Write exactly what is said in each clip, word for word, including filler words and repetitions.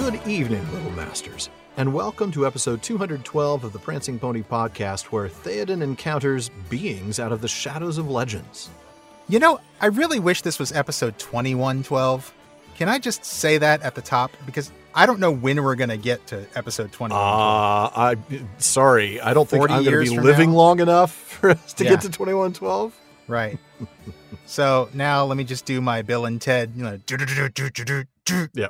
Good evening, Little Masters, and welcome to episode two hundred twelve of the Prancing Pony podcast, where Theoden encounters beings out of the shadows of legends. You know, I really wish this was episode twenty-one twelve. Can I just say that at the top? Because I don't know when we're going to get to episode twenty-one twelve. Uh, I, sorry, I don't think I'm going to be from living now? long enough for us to Yeah. get to twenty-one twelve. Right. So now let me just do my Bill and Ted, you know. Yeah.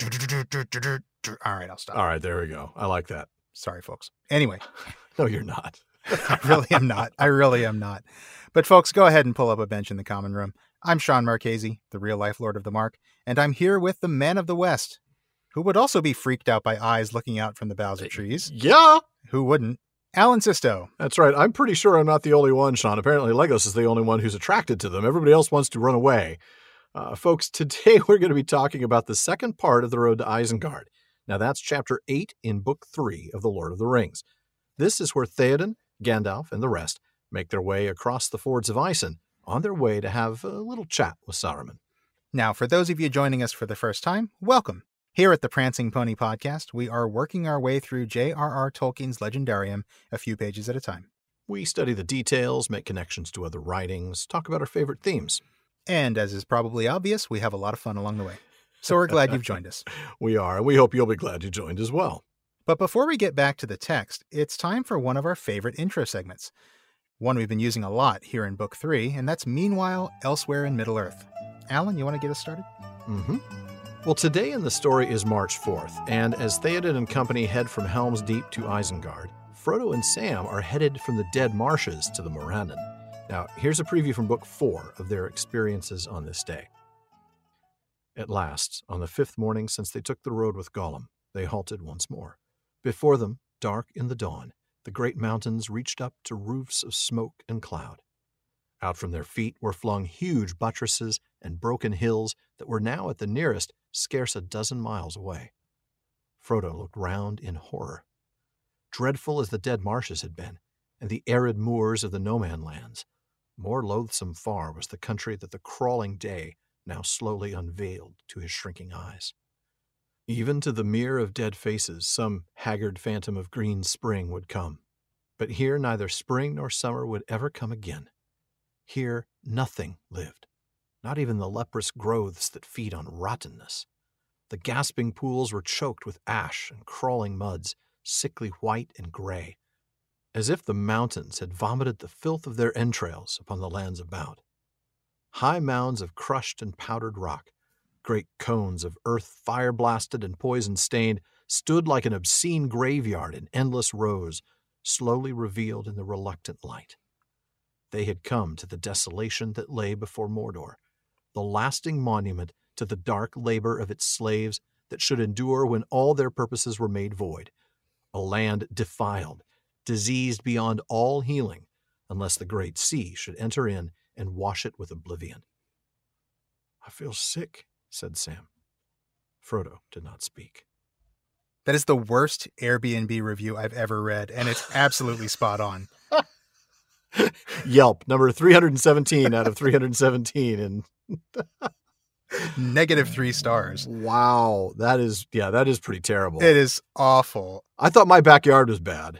All right, I'll stop. All right, there we go. I like that. Sorry, folks. Anyway, No, you're not. I really am not. I really am not. But folks, go ahead and pull up a bench in the common room. I'm Sean Marchese, the real-life Lord of the Mark, and I'm here with the Man of the West, who would also be freaked out by eyes looking out from the boughs of trees. Yeah, Who wouldn't? Alan Sisto. that's right. I'm pretty sure I'm not the only one, Sean. Apparently, Legos is the only one who's attracted to them. Everybody else wants to run away. Uh, folks, today we're going to be talking about the second part of the Road to Isengard. Now, that's chapter eight in book three of The Lord of the Rings. This is where Theoden, Gandalf, and the rest make their way across the fords of Isen on their way to have a little chat with Saruman. Now, for those of you joining us for the first time, welcome. Here at the Prancing Pony podcast, we are working our way through J R R Tolkien's Legendarium a few pages at a time. We study the details, make connections to other writings, talk about our favorite themes. And as is probably obvious, we have a lot of fun along the way. So we're glad you've joined us. We are, and we hope you'll be glad you joined as well. But before we get back to the text, it's time for one of our favorite intro segments. One we've been using a lot here in Book three, and that's Meanwhile Elsewhere in Middle-earth. Alan, you want to get us started? Mm-hmm. Well, today in the story is March fourth, and as Theoden and company head from Helm's Deep to Isengard, Frodo and Sam are headed from the Dead Marshes to the Morannon. Now, here's a preview from Book four of their experiences on this day. At last, on the fifth morning since they took the road with Gollum, they halted once more. Before them, dark in the dawn, the great mountains reached up to roofs of smoke and cloud. Out from their feet were flung huge buttresses and broken hills that were now at the nearest scarce a dozen miles away. Frodo looked round in horror. Dreadful as the Dead Marshes had been, and the arid moors of the No-Man lands, more loathsome far was the country that the crawling day now slowly unveiled to his shrinking eyes. Even to the mere of dead faces, some haggard phantom of green spring would come. But here neither spring nor summer would ever come again. Here nothing lived, not even the leprous growths that feed on rottenness. The gasping pools were choked with ash and crawling muds, sickly white and gray, as if the mountains had vomited the filth of their entrails upon the lands about. High mounds of crushed and powdered rock, great cones of earth fire-blasted and poison-stained, stood like an obscene graveyard in endless rows, slowly revealed in the reluctant light. They had come to the desolation that lay before Mordor, the lasting monument to the dark labor of its slaves that should endure when all their purposes were made void, a land defiled, diseased beyond all healing, unless the great sea should enter in and wash it with oblivion. "I feel sick," said Sam. Frodo did not speak. That is the worst Airbnb review I've ever read, and it's absolutely spot on. Yelp, number three hundred seventeen out of three hundred seventeen. And Negative three stars. wow, that is, yeah, that is pretty terrible. It is awful. I thought my backyard was bad.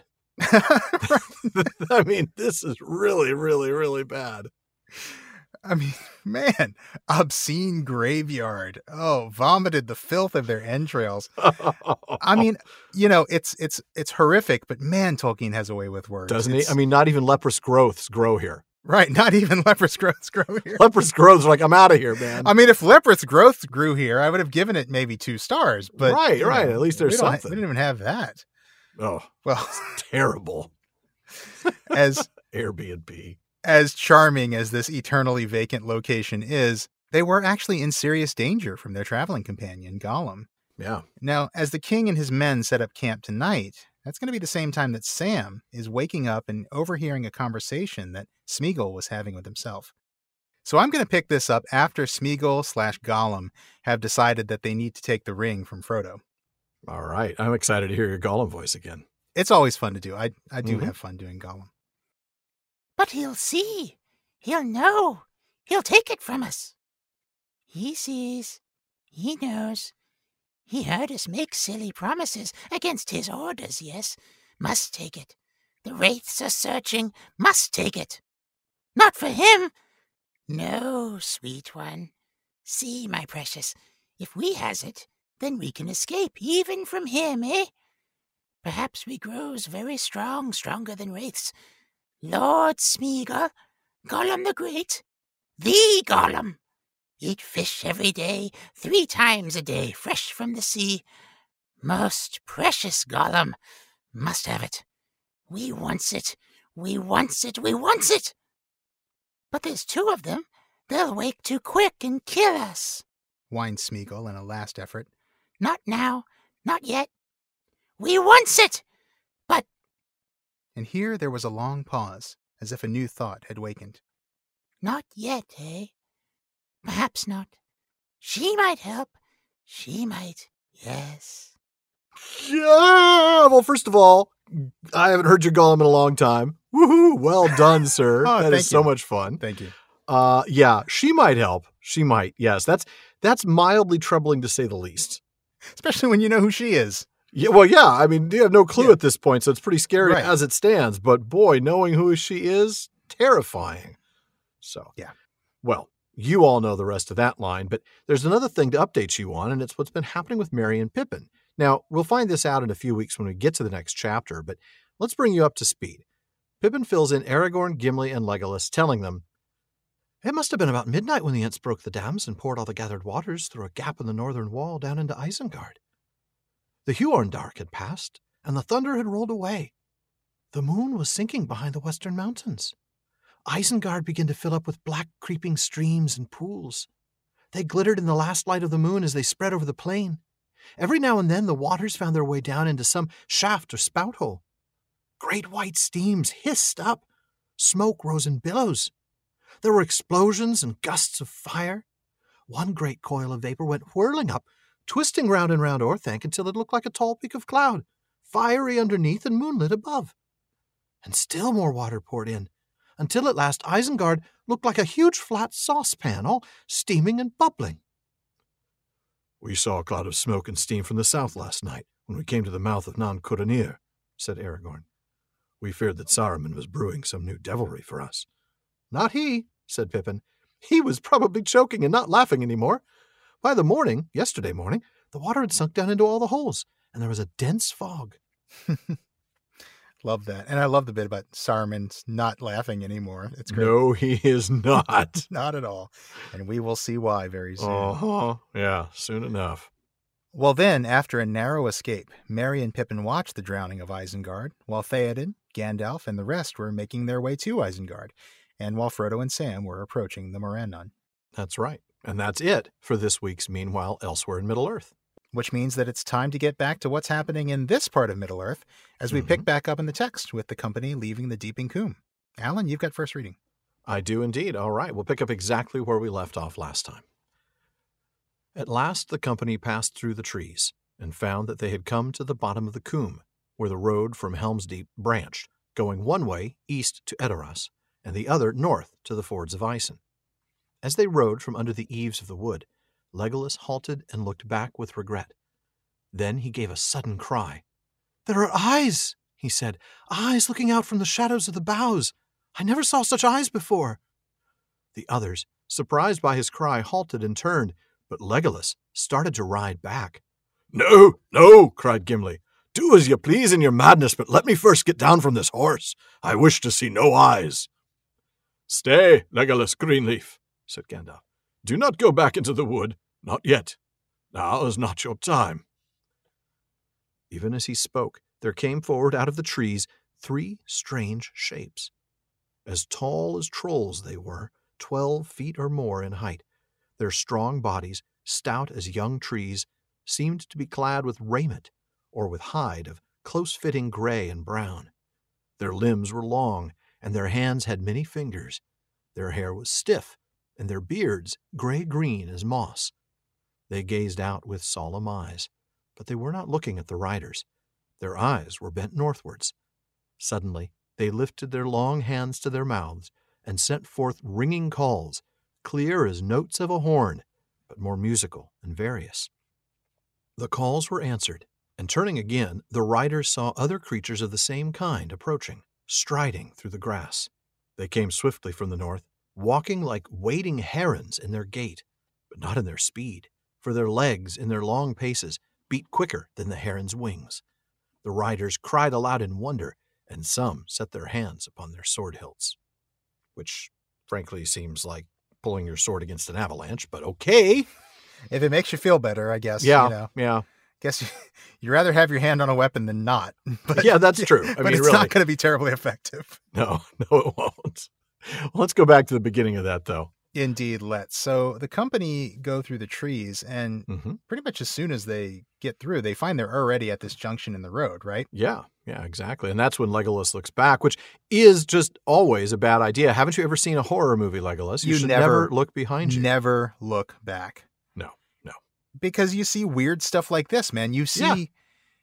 I mean, this is really, really, really bad. I mean, man, obscene graveyard. Oh, vomited the filth of their entrails. I mean, you know, it's it's it's horrific, but man, Tolkien has a way with words. Doesn't It's- he? I mean, not even leprous growths grow here. Right, not even leprous growths grow here. Leprous growths are like, I'm out of here, man. I mean, if leprous growth grew here, I would have given it maybe two stars. But Right, you right. know, At least there's we don't ha- something. we didn't even have that. Oh, Well, terrible. as Airbnb. as charming as this eternally vacant location is, they were actually in serious danger from their traveling companion, Gollum. Yeah. Now, as the king and his men set up camp tonight, that's going to be the same time that Sam is waking up and overhearing a conversation that Smeagol was having with himself. So I'm going to pick this up after Smeagol slash Gollum have decided that they need to take the ring from Frodo. All right. I'm excited to hear your Gollum voice again. It's always fun to do. I, I do Mhm. have fun doing Gollum. But he'll see. He'll know. He'll take it from us. He sees. He knows. He heard us make silly promises against his orders, yes. Must take it. The wraiths are searching. Must take it. Not for him. No, sweet one. See, my precious, if we has it, then we can escape even from him, eh? Perhaps we grows very strong, stronger than wraiths. Lord Smeagol, Gollum the Great, the Gollum. Eat fish every day, three times a day, fresh from the sea. Most precious Gollum. Must have it. We wants it. We wants it. We wants it. But there's two of them. They'll wake too quick and kill us, whined Smeagol in a last effort. Not now. Not yet. We wants it. But... And here there was a long pause, as if a new thought had wakened. Not yet, eh? Perhaps not. She might help. She might, yes. Yeah! Well, first of all, I haven't heard your Gollum in a long time. Woohoo! Well done, sir. Oh, that thank is so you. much fun. Thank you. Uh, yeah, she might help. She might, yes. That's that's mildly troubling to say the least. Especially when you know who she is. Yeah, well, yeah. I mean, you have no clue Yeah. at this point, so it's pretty scary Right. as it stands. But boy, knowing who she is, terrifying. So, Yeah. Well, you all know the rest of that line, but there's another thing to update you on, and it's what's been happening with Merry and Pippin. Now, we'll find this out in a few weeks when we get to the next chapter, but let's bring you up to speed. Pippin fills in Aragorn, Gimli, and Legolas, telling them, "It must have been about midnight when the Ents broke the dams and poured all the gathered waters through a gap in the northern wall down into Isengard. The Huorn dark had passed, and the thunder had rolled away. The moon was sinking behind the western mountains. Isengard began to fill up with black creeping streams and pools. They glittered in the last light of the moon as they spread over the plain. Every now and then the waters found their way down into some shaft or spout hole. Great white steams hissed up. Smoke rose in billows. There were explosions and gusts of fire. One great coil of vapor went whirling up, twisting round and round Orthanc until it looked like a tall peak of cloud, fiery underneath and moonlit above. And still more water poured in, until at last Isengard looked like a huge flat saucepan, all steaming and bubbling. We saw a cloud of smoke and steam from the south last night, when we came to the mouth of Nan Cudanir, said Aragorn. We feared that Saruman was brewing some new devilry for us. Not he, said Pippin. He was probably choking and not laughing any more. By the morning, yesterday morning, the water had sunk down into all the holes, and there was a dense fog. Love that. And I love the bit about Saruman's not laughing anymore. It's great. No, he is not. Not at all. And we will see why very soon. Uh-huh. Yeah, soon enough. Well then, after a narrow escape, Merry and Pippin watched the drowning of Isengard, while Theoden, Gandalf, and the rest were making their way to Isengard, and while Frodo and Sam were approaching the Morannon. That's right. And that's it for this week's Meanwhile Elsewhere in Middle-earth. Which means that it's time to get back to what's happening in this part of Middle-earth as we Mm-hmm. pick back up in the text with the company leaving the Deeping Combe. Alan, you've got first reading. I do indeed. All right, we'll pick up exactly where we left off last time. At last the company passed through the trees and found that they had come to the bottom of the Combe, where the road from Helm's Deep branched, going one way east to Edoras, and the other north to the fords of Isen. As they rode from under the eaves of the wood, Legolas halted and looked back with regret. Then he gave a sudden cry. "There are eyes," he said, "eyes looking out from the shadows of the boughs. I never saw such eyes before." The others, surprised by his cry, halted and turned, but Legolas started to ride back. "No, no," cried Gimli. "Do as you please in your madness, but let me first get down from this horse. I wish to see no eyes." "Stay, Legolas Greenleaf," said Gandalf. "Do not go back into the wood. Not yet. Now is not your time." Even as he spoke, there came forward out of the trees three strange shapes. As tall as trolls they were, twelve feet or more in height. Their strong bodies, stout as young trees, seemed to be clad with raiment, or with hide of close-fitting gray and brown. Their limbs were long, and their hands had many fingers. Their hair was stiff, and their beards gray-green as moss. They gazed out with solemn eyes, but they were not looking at the riders. Their eyes were bent northwards. Suddenly they lifted their long hands to their mouths and sent forth ringing calls, clear as notes of a horn, but more musical and various. The calls were answered, and turning again, the riders saw other creatures of the same kind approaching, striding through the grass. They came swiftly from the north, walking like wading herons in their gait, but not in their speed, for their legs in their long paces beat quicker than the heron's wings. The riders cried aloud in wonder, and some set their hands upon their sword hilts, which frankly seems like pulling your sword against an avalanche, but okay. If it makes you feel better, I guess. Yeah, you know. yeah. Guess you, you'd rather have your hand on a weapon than not. But, yeah, that's true. I but mean, it's really. not going to be terribly effective. No, no, it won't. Well, let's go back to the beginning of that, though. Indeed, let's. So the company go through the trees, and Mm-hmm. pretty much as soon as they get through, they find they're already at this junction in the road, right? Yeah, yeah, exactly. And that's when Legolas looks back, which is just always a bad idea. Haven't you ever seen a horror movie, Legolas? You, You should never- never look behind you. Never look back. No, no. Because you see weird stuff like this, man. You see Yeah.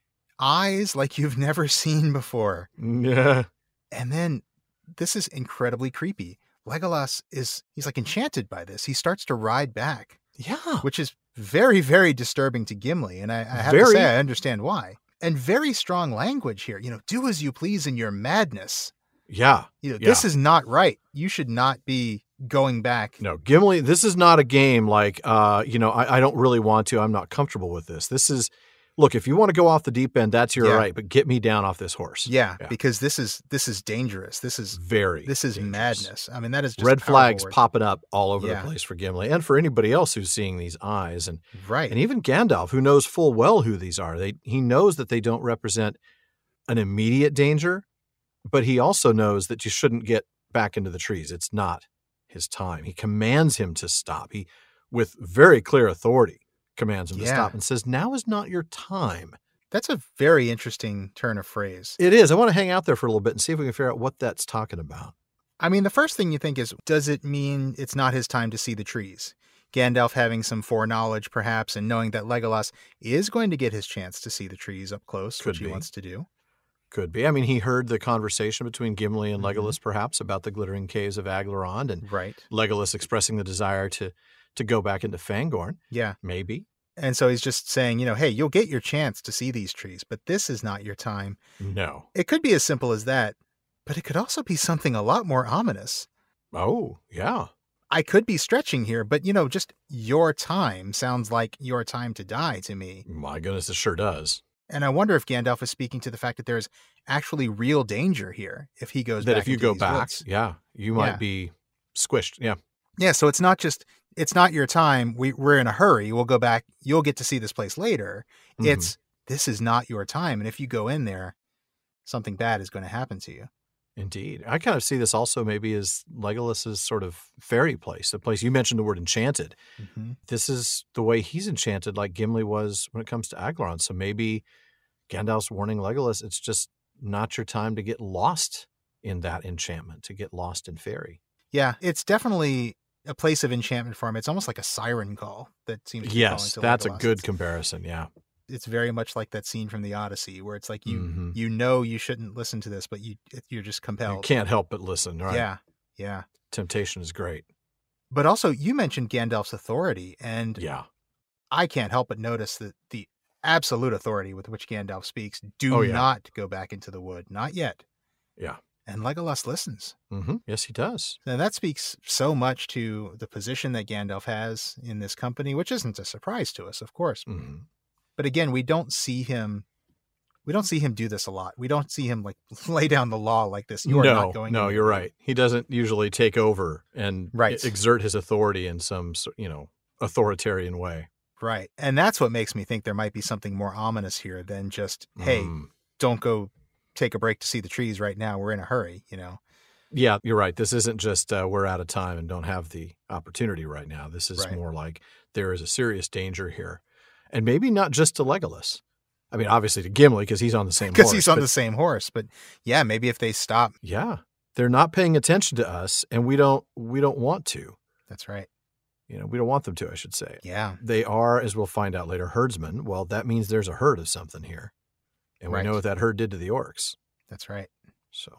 eyes like you've never seen before. Yeah. And then this is incredibly creepy. Legolas is, he's like enchanted by this. He starts to ride back, Yeah. which is very, very disturbing to Gimli. And I, I have to Very. say, I understand why. And very strong language here. You know, do as you please in your madness. Yeah. You know, Yeah. this is not right. You should not be going back. No, Gimli, this is not a game like, uh, you know, I, I don't really want to. I'm not comfortable with this. This is, look, if you want to go off the deep end, that's your Yeah. right, but get me down off this horse. Yeah, Yeah. because this is this is dangerous. This is Very. this is dangerous. madness. I mean, that is just Red powerful flags words. popping up all over Yeah. the place for Gimli and for anybody else who's seeing these eyes. And Right. And even Gandalf, who knows full well who these are, they he knows that they don't represent an immediate danger, but he also knows that you shouldn't get back into the trees. It's not his time. He commands him to stop. He, with very clear authority, commands him to Yeah. stop and says, now is not your time. That's a very interesting turn of phrase. It is. I want to hang out there for a little bit and see if we can figure out what that's talking about. I mean, the first thing you think is, does it mean it's not his time to see the trees? Gandalf having some foreknowledge, perhaps, and knowing that Legolas is going to get his chance to see the trees up close, Could which he be. wants to do. Could be. I mean, he heard the conversation between Gimli and Mhm. Legolas, perhaps, about the glittering caves of Aglarond, and Right. Legolas expressing the desire to to go back into Fangorn. Yeah. Maybe. And so he's just saying, you know, hey, you'll get your chance to see these trees, but this is not your time. No. It could be as simple as that, but it could also be something a lot more ominous. Oh, yeah. I could be stretching here, but, you know, just your time sounds like your time to die to me. My goodness, it sure does. And I wonder if Gandalf is speaking to the fact that there's actually real danger here if he goes That back if you into go these back, woods. yeah, you might Yeah. be squished. Yeah. Yeah, so it's not just, it's not your time. We, we're in a hurry. We'll go back. You'll get to see this place later. Mhm. It's, this is not your time. And if you go in there, something bad is going to happen to you. Indeed. I kind of see this also maybe as Legolas's sort of fairy place, the place you mentioned the word enchanted. Mm-hmm. This is the way he's enchanted, like Gimli was when it comes to Aglarond. So maybe Gandalf's warning Legolas, it's just not your time to get lost in that enchantment, to get lost in fairy. Yeah, it's definitely a place of enchantment for him. It's almost like a siren call that seems to be Yes, calling to that's a Legolas. good It's- comparison. Yeah. It's very much like that scene from the Odyssey where it's like you Mhm. you know you shouldn't listen to this, but you it- you're just You compelled. can't help but listen, right? Yeah, yeah. Temptation is great. But also, you mentioned Gandalf's authority, and Yeah. I can't help but notice that the absolute authority with which Gandalf speaks, do Oh, yeah. not go back into the wood, not yet. Yeah. And Legolas listens. hmm Yes, he does. And that speaks so much to the position that Gandalf has in this company, which isn't a surprise to us, of course. hmm But again, we don't see him. We don't see him do this a lot. We don't see him like lay down the law like this. You are no, not going. no, in you're there. right. He doesn't usually take over and Right. e- exert his authority in some, so- you know, authoritarian way. Right, and that's what makes me think there might be something more ominous here than just, hey, Mm. don't go take a break to see the trees right now. We're in a hurry. You know. Yeah, you're right. This isn't just uh, we're out of time and don't have the opportunity right now. This is Right. more like there is a serious danger here. And maybe not just to Legolas. I mean, obviously to Gimli because he's on the same Because horse, he's on but the same horse. But yeah, maybe if they stop. yeah, they're not paying attention to us and we don't we don't want to. That's right. You know, we don't want them to, I should say. Yeah. They are, as we'll find out later, herdsmen. Well, that means there's a herd of something here. And we Right. know what that herd did to the orcs. That's right. So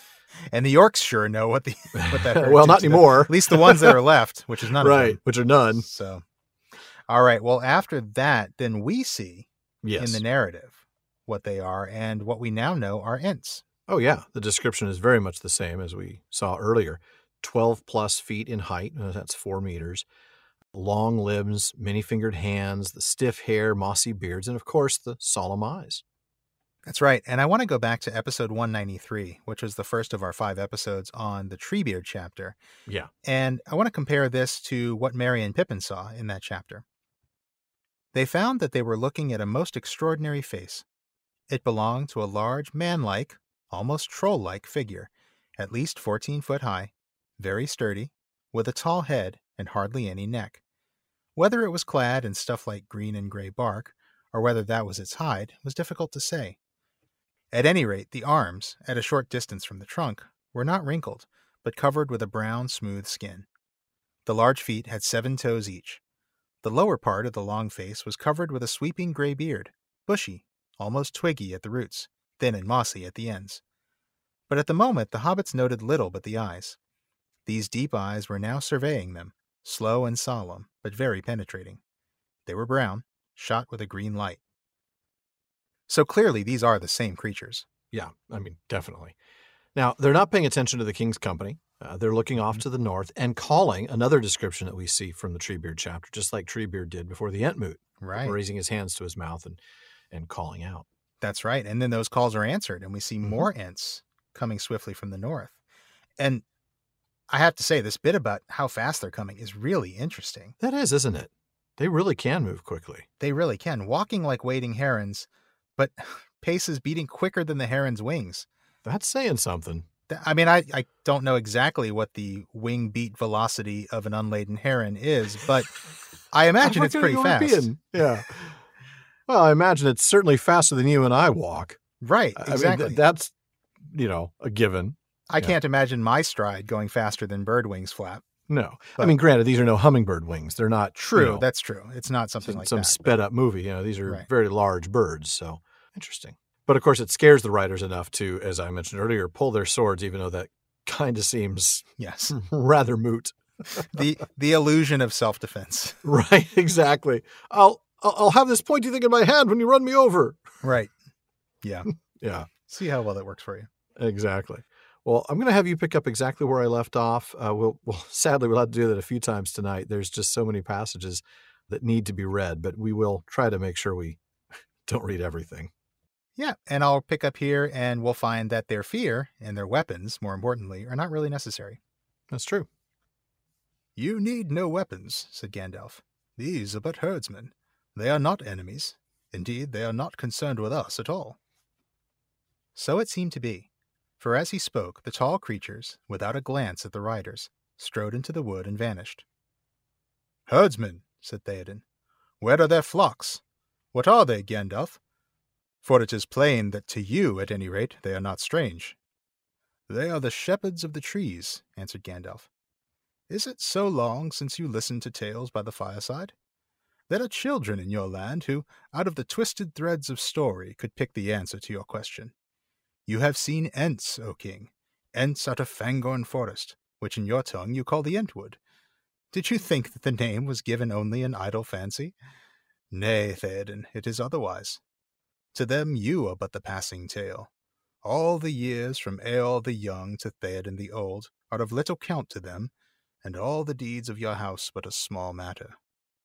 And the orcs sure know what the what that. herd well, did not to them. anymore. At least the ones that are left, which is none of right, them. which are none. So, All right. Well, after that, then we see Yes. in the narrative what they are, and what we now know are Ents. Oh, yeah. The description is very much the same as we saw earlier. twelve plus feet in height. uh, That's four meters. Long limbs, many-fingered hands, the stiff hair, mossy beards, and of course, the solemn eyes. That's right. And I want to go back to episode one ninety-three, which was the first of our five episodes on the Treebeard chapter. Yeah. And I want to compare this to what Merry and Pippin saw in that chapter. They found that they were looking at a most extraordinary face. It belonged to a large, man-like, almost troll-like figure, at least fourteen foot high, very sturdy, with a tall head and hardly any neck. Whether it was clad in stuff like green and gray bark, or whether that was its hide, was difficult to say. At any rate, the arms, at a short distance from the trunk, were not wrinkled, but covered with a brown, smooth skin. The large feet had seven toes each. The lower part of the long face was covered with a sweeping gray beard, bushy, almost twiggy at the roots, thin and mossy at the ends. But at the moment the hobbits noted little but the eyes. These deep eyes were now surveying them, slow and solemn, but very penetrating. They were brown, shot with a green light. So clearly these are the same creatures. Yeah, I mean, definitely. Now, they're not paying attention to the king's company. Uh, they're looking off to the north and calling, another description that we see from the Treebeard chapter, just like Treebeard did before the Entmoot, Right. raising his hands to his mouth and, and calling out. That's right. And then those calls are answered, and we see Mhm. more Ents coming swiftly from the north. And I have to say, this bit about how fast they're coming is really interesting. That is, isn't it? They really can move quickly. They really can, walking like wading herons, but paces beating quicker than the heron's wings. That's saying something. Th- I mean, I, I don't know exactly what the wing beat velocity of an unladen heron is, but I imagine I'm it's not pretty gonna go fast. European. Yeah. Well, I imagine it's certainly faster than you and I walk. Right, I mean, exactly. th- that's, you know, a given. I yeah. can't imagine my stride going faster than bird wings flap. No. I But- mean, granted, these are no hummingbird wings. They're not True, you know, that's true. It's not something some, like some that. sped up movie. You know, these are Right. very large birds. So interesting. But of course, it scares the riders enough to, as I mentioned earlier, pull their swords, even though that kind of seems Yes. rather moot. the the illusion of self-defense. Right, exactly. I'll, I'll I'll have this pointy thing in my hand when you run me over. Right. Yeah. Yeah, See how well that works for you. exactly. Well, I'm going to have you pick up exactly where I left off. Uh, we'll, well, sadly, we'll have to do that a few times tonight. There's just so many passages that need to be read, but we will try to make sure we don't read everything. Yeah, and I'll pick up here and we'll find that their fear and their weapons, more importantly, are not really necessary. That's true. You need no weapons, said Gandalf. These are but herdsmen. They are not enemies. Indeed, they are not concerned with us at all. So it seemed to be, for as he spoke, the tall creatures, without a glance at the riders, strode into the wood and vanished. Herdsmen, said Theoden, where are their flocks? What are they, Gandalf? For it is plain that to you, at any rate, they are not strange. They are the shepherds of the trees, answered Gandalf. Is it so long since you listened to tales by the fireside? There are children in your land who, out of the twisted threads of story, could pick the answer to your question. You have seen Ents, O king, Ents out of Fangorn Forest, which in your tongue you call the Entwood. Did you think that the name was given only in idle fancy? Nay, Theoden, it is otherwise. To them you are but the passing tale. All the years from Eorl the Young to Theoden the Old are of little count to them, and all the deeds of your house but a small matter.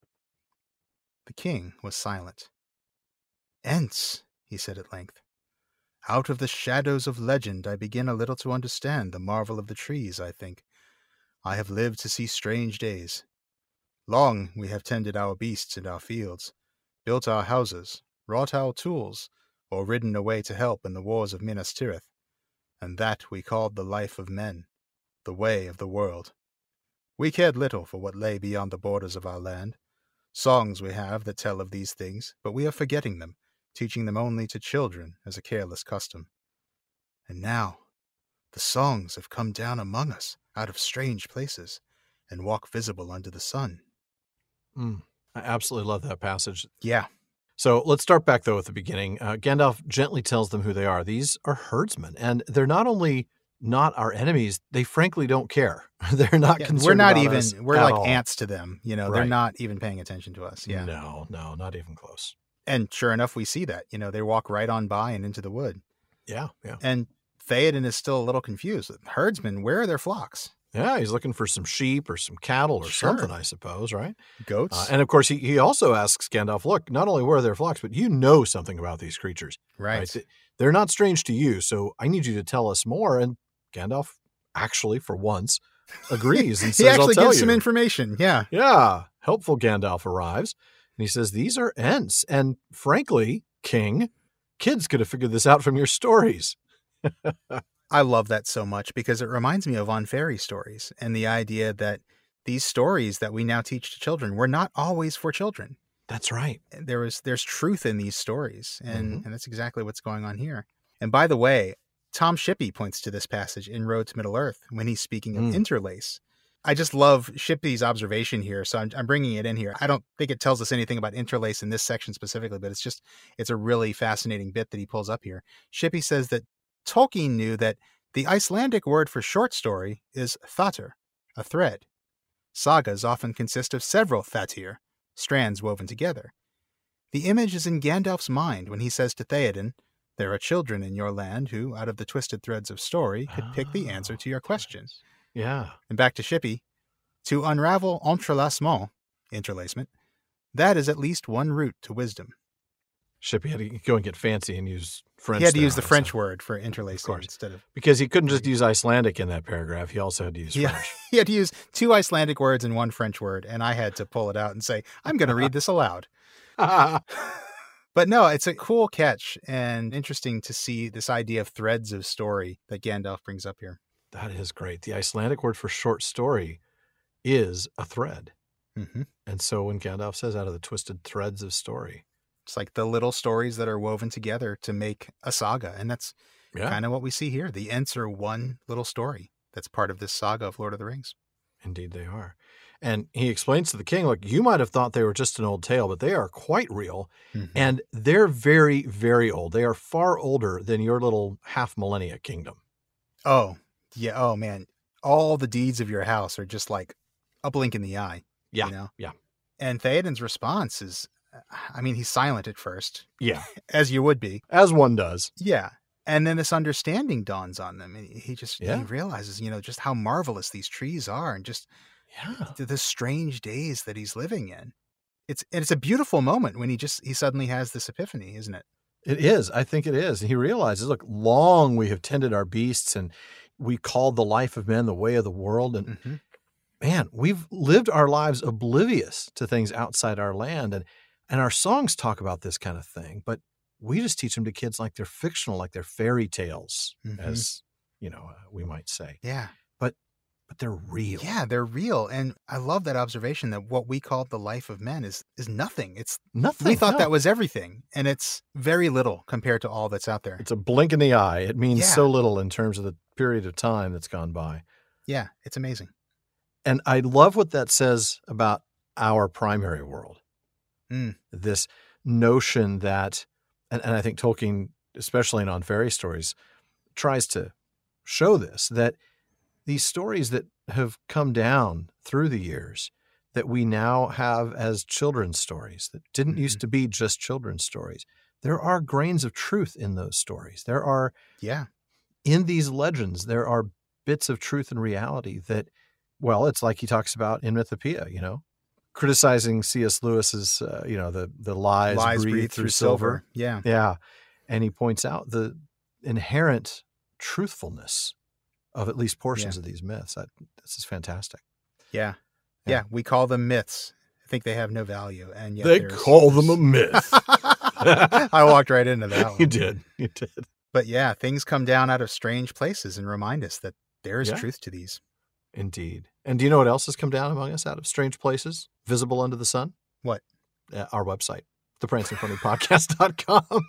The king was silent. Ents, he said at length. Out of the shadows of legend I begin a little to understand the marvel of the trees, I think. I have lived to see strange days. Long we have tended our beasts in our fields, built our houses, wrought our tools, or ridden away to help in the wars of Minas Tirith, and that we called the life of men, the way of the world. We cared little for what lay beyond the borders of our land. Songs we have that tell of these things, but we are forgetting them, teaching them only to children as a careless custom. And now, the songs have come down among us out of strange places, and walk visible under the sun. Mm, I absolutely love that passage. Yeah. So let's start back, though, at the beginning. Uh, Gandalf gently tells them who they are. These are herdsmen, and they're not only not our enemies, they frankly don't care. They're not Yeah, concerned we're not about even, us we're at like all. ants to them. You know, they're Right. not even paying attention to us. Yeah. No, no, not even close. And sure enough, we see that. You know, they walk right on by and into the wood. Yeah, yeah. And Theoden is still a little confused. Herdsmen, where are their flocks? Yeah, he's looking for some sheep or some cattle or Sure. something, I suppose, right? Goats? Uh, and of course, he, he also asks Gandalf, look, not only where are their flocks, but you know something about these creatures. right. Th- They're not strange to you, so I need you to tell us more. And Gandalf actually, for once, agrees and says, He actually I'll tell gives you. some information. Yeah. Yeah, helpful Gandalf arrives, and he says, these are Ents. And frankly, King, kids could have figured this out from your stories. I love that so much because it reminds me of On Fairy stories and the idea that these stories that we now teach to children were not always for children. That's right. There was there's truth in these stories, and, Mhm. and that's exactly what's going on here. And by the way, Tom Shippey points to this passage in Road to Middle-earth when he's speaking of Mm. interlace. I just love Shippey's observation here, so I'm, I'm bringing it in here. I don't think it tells us anything about interlace in this section specifically, but it's just it's a really fascinating bit that he pulls up here. Shippey says that Tolkien knew that the Icelandic word for short story is thatr, a thread. Sagas often consist of several thatir, strands woven together. The image is in Gandalf's mind when he says to Theoden, there are children in your land who, out of the twisted threads of story, could pick the answer to your question. Yeah. And back to Shippey, to unravel entrelacement, interlacement, that is at least one route to wisdom. Shippey had to go and get fancy and use French. He had to there, use the honestly. French word for interlacing course. instead of... Because he couldn't just use Icelandic in that paragraph. He also had to use Yeah. French. He had to use two Icelandic words and one French word, and I had to pull it out and say, I'm going to read this aloud. But no, it's a cool catch and interesting to see this idea of threads of story that Gandalf brings up here. That is great. The Icelandic word for short story is a thread. Mm-hmm. And so when Gandalf says out of the twisted threads of story, It's like the little stories that are woven together to make a saga. And that's yeah, kind of what we see here. The Ents are one little story that's part of this saga of Lord of the Rings. indeed they are. And he explains to the king, look, you might have thought they were just an old tale, but they are quite real. Mhm. And they're very, very old. They are far older than your little half millennia kingdom. Oh, yeah. Oh, man. All the deeds of your house are just like a blink in the eye. Yeah, You know? yeah. And Theoden's response is, I mean, he's silent at first, Yeah, as you would be. as one does. Yeah. And then this understanding dawns on them. And he just Yeah. he realizes, you know, just how marvelous these trees are and just Yeah. the, the strange days that he's living in. It's and it's a beautiful moment when he just he suddenly has this epiphany, isn't it? It is. I think it is. He realizes, look, long we have tended our beasts and we called the life of men the way of the world. And Mm-hmm. man, we've lived our lives oblivious to things outside our land. And, and our songs talk about this kind of thing, but we just teach them to kids like they're fictional, like they're fairy tales, Mhm. as, you know, uh, we might say, Yeah. but they're real. Yeah, they're real. And I love that observation that what we called the life of men is is nothing. It's Nothing. we thought no. that was everything. And it's very little compared to all that's out there. It's a blink in the eye. It means Yeah. so little in terms of the period of time that's gone by. Yeah, it's amazing. And I love what that says about our primary world. Mm. This notion that, and, and I think Tolkien, especially in On Fairy Stories, tries to show this, that these stories that have come down through the years that we now have as children's stories that didn't Mhm. used to be just children's stories, there are grains of truth in those stories. There are, Yeah. in these legends, there are bits of truth and reality that, well, it's like he talks about in Mythopoeia, you know, criticizing C S Lewis's, uh, you know, the the lies, Lies breathed breathed through silver. Yeah. Yeah. And he points out the inherent truthfulness of at least portions of these myths. That, this is fantastic. Yeah. Yeah. Yeah. We call them myths. I think they have no value. And yet They there's- call them a myth. I walked right into that one. You did. You did. But yeah, things come down out of strange places and remind us that there is Yeah. truth to these. Indeed. And do you know what else has come down among us out of strange places, visible under the sun? What? Uh, our website, the prancing pony podcast dot com.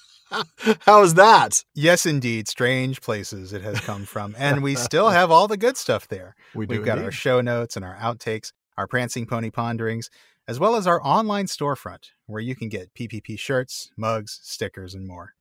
How is that? Yes, indeed. Strange places it has come from. And we still have all the good stuff there. We do We've got our indeed. show notes and our outtakes, our Prancing Pony Ponderings, as well as our online storefront where you can get P P P shirts, mugs, stickers, and more.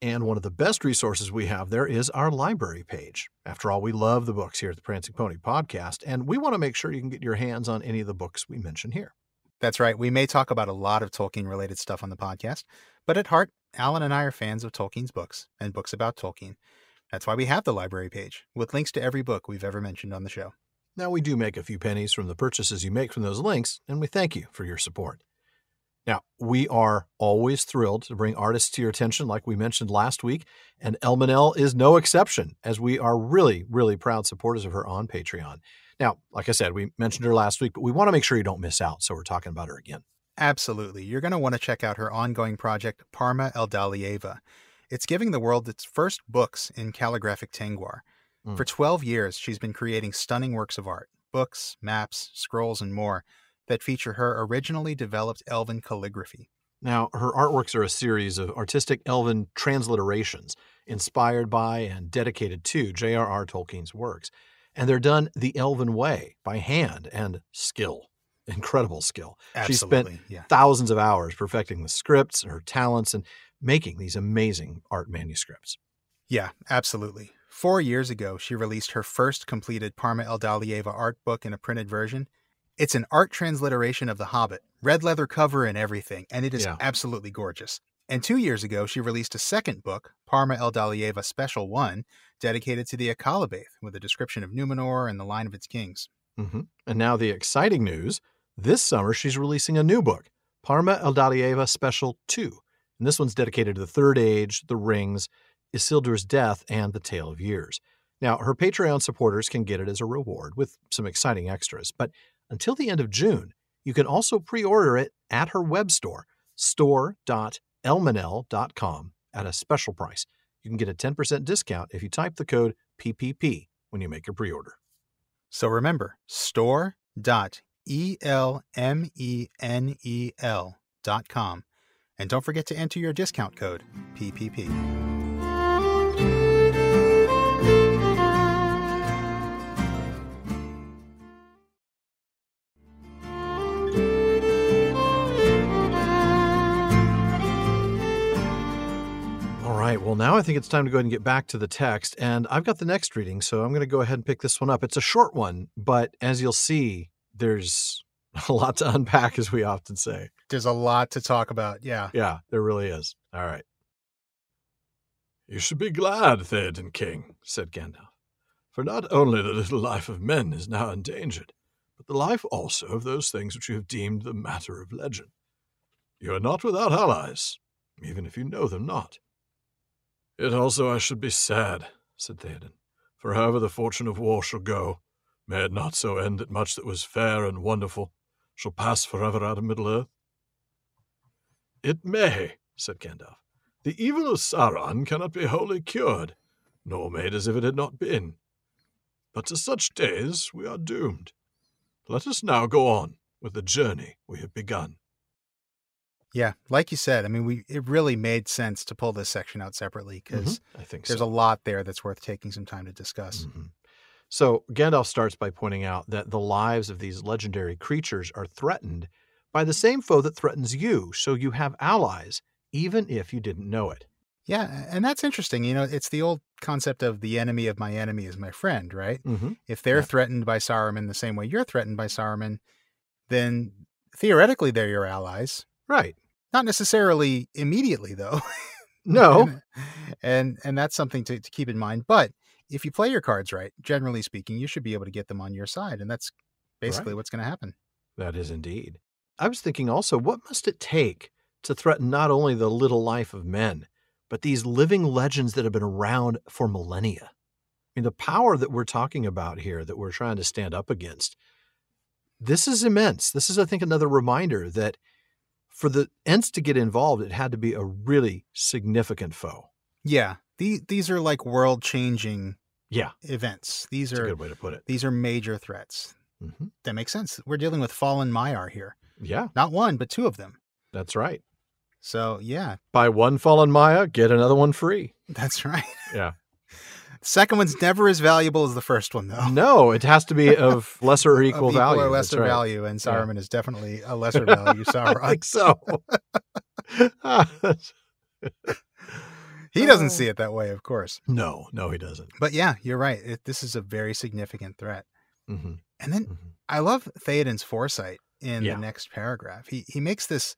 And one of the best resources we have there is our library page. After all, we love the books here at the Prancing Pony Podcast, and we want to make sure you can get your hands on any of the books we mention here. That's right. We may talk about a lot of Tolkien-related stuff on the podcast, but at heart, Alan and I are fans of Tolkien's books and books about Tolkien. That's why we have the library page, with links to every book we've ever mentioned on the show. Now, we do make a few pennies from the purchases you make from those links, and we thank you for your support. Now, we are always thrilled to bring artists to your attention, like we mentioned last week, and Elmanel is no exception, as we are really, really proud supporters of her on Patreon. Now, like I said, we mentioned her last week, but we want to make sure you don't miss out, so we're talking about her again. Absolutely. You're going to want to check out her ongoing project, Parma Eldalieva. It's giving the world its first books in calligraphic Tengwar. Mm. For twelve years, she's been creating stunning works of art, books, maps, scrolls, and more that feature her originally developed Elven calligraphy. Now, her artworks are a series of artistic Elven transliterations inspired by and dedicated to J R R Tolkien's works. And they're done the Elven way, by hand and skill. Incredible skill. Absolutely, she spent yeah. thousands of hours perfecting the scripts and her talents and making these amazing art manuscripts. Yeah, absolutely. Four years ago, she released her first completed Parma Eldalieva art book in a printed version. It's an art transliteration of The Hobbit, red leather cover and everything, and it is yeah. absolutely gorgeous. And two years ago, she released a second book, Parma Eldalieva Special One, dedicated to the Akalabaith, with a description of Numenor and the line of its kings. Mm-hmm. And now the exciting news, this summer she's releasing a new book, Parma Eldalieva Special Two. And this one's dedicated to the Third Age, the Rings, Isildur's death, and the Tale of Years. Now, her Patreon supporters can get it as a reward with some exciting extras, but until the end of June, you can also pre-order it at her web store, store dot elmanel dot com, at a special price. You can get a ten percent discount if you type the code P P P when you make your pre-order. So remember, store dot elmenel dot com. And don't forget to enter your discount code, P P P. Well, now I think it's time to go ahead and get back to the text, and I've got the next reading, so I'm going to go ahead and pick this one up. It's a short one, but as you'll see, there's a lot to unpack, as we often say. There's a lot to talk about, yeah. Yeah, there really is. All right. "You should be glad, Theoden King," said Gandalf, "for not only the little life of men is now endangered, but the life also of those things which you have deemed the matter of legend. You are not without allies, even if you know them not." "Yet also I should be sad," said Theoden, "for however the fortune of war shall go, may it not so end that much that was fair and wonderful shall pass forever out of Middle-earth?" "It may," said Gandalf. "The evil of Sauron cannot be wholly cured, nor made as if it had not been. But to such days we are doomed. Let us now go on with the journey we have begun." Yeah, like you said, I mean, we it really made sense to pull this section out separately because mm-hmm. I think there's so. a lot there that's worth taking some time to discuss. Mm-hmm. So Gandalf starts by pointing out that the lives of these legendary creatures are threatened by the same foe that threatens you, so you have allies, even if you didn't know it. Yeah, and that's interesting. You know, it's the old concept of the enemy of my enemy is my friend, right? Mm-hmm. If they're yeah. threatened by Saruman the same way you're threatened by Saruman, then theoretically they're your allies. Right. Not necessarily immediately, though. No. and, and and that's something to, to keep in mind. But if you play your cards right, generally speaking, you should be able to get them on your side. And that's basically right. what's going to happen. That is indeed. I was thinking also, what must it take to threaten not only the little life of men, but these living legends that have been around for millennia? I mean, the power that we're talking about here, that we're trying to stand up against, this is immense. This is, I think, another reminder that for the Ents to get involved, it had to be a really significant foe. Yeah. The, these are like world-changing yeah. events. These That's are a good way to put it. These are major threats. Mm-hmm. That makes sense. We're dealing with fallen Maiar here. Yeah. Not one, but two of them. That's right. So, yeah. Buy one fallen Maya, get another one free. That's right. Yeah. The second one's never as valuable as the first one, though. No, it has to be of lesser or equal, of equal value. or lesser right. value, and Saruman yeah. is definitely a lesser value Sauron. I think so. He doesn't see it that way, of course. No, no, he doesn't. But yeah, you're right. It, this is a very significant threat. Mm-hmm. And then Mm-hmm. I love Theoden's foresight in Yeah. the next paragraph. He he makes this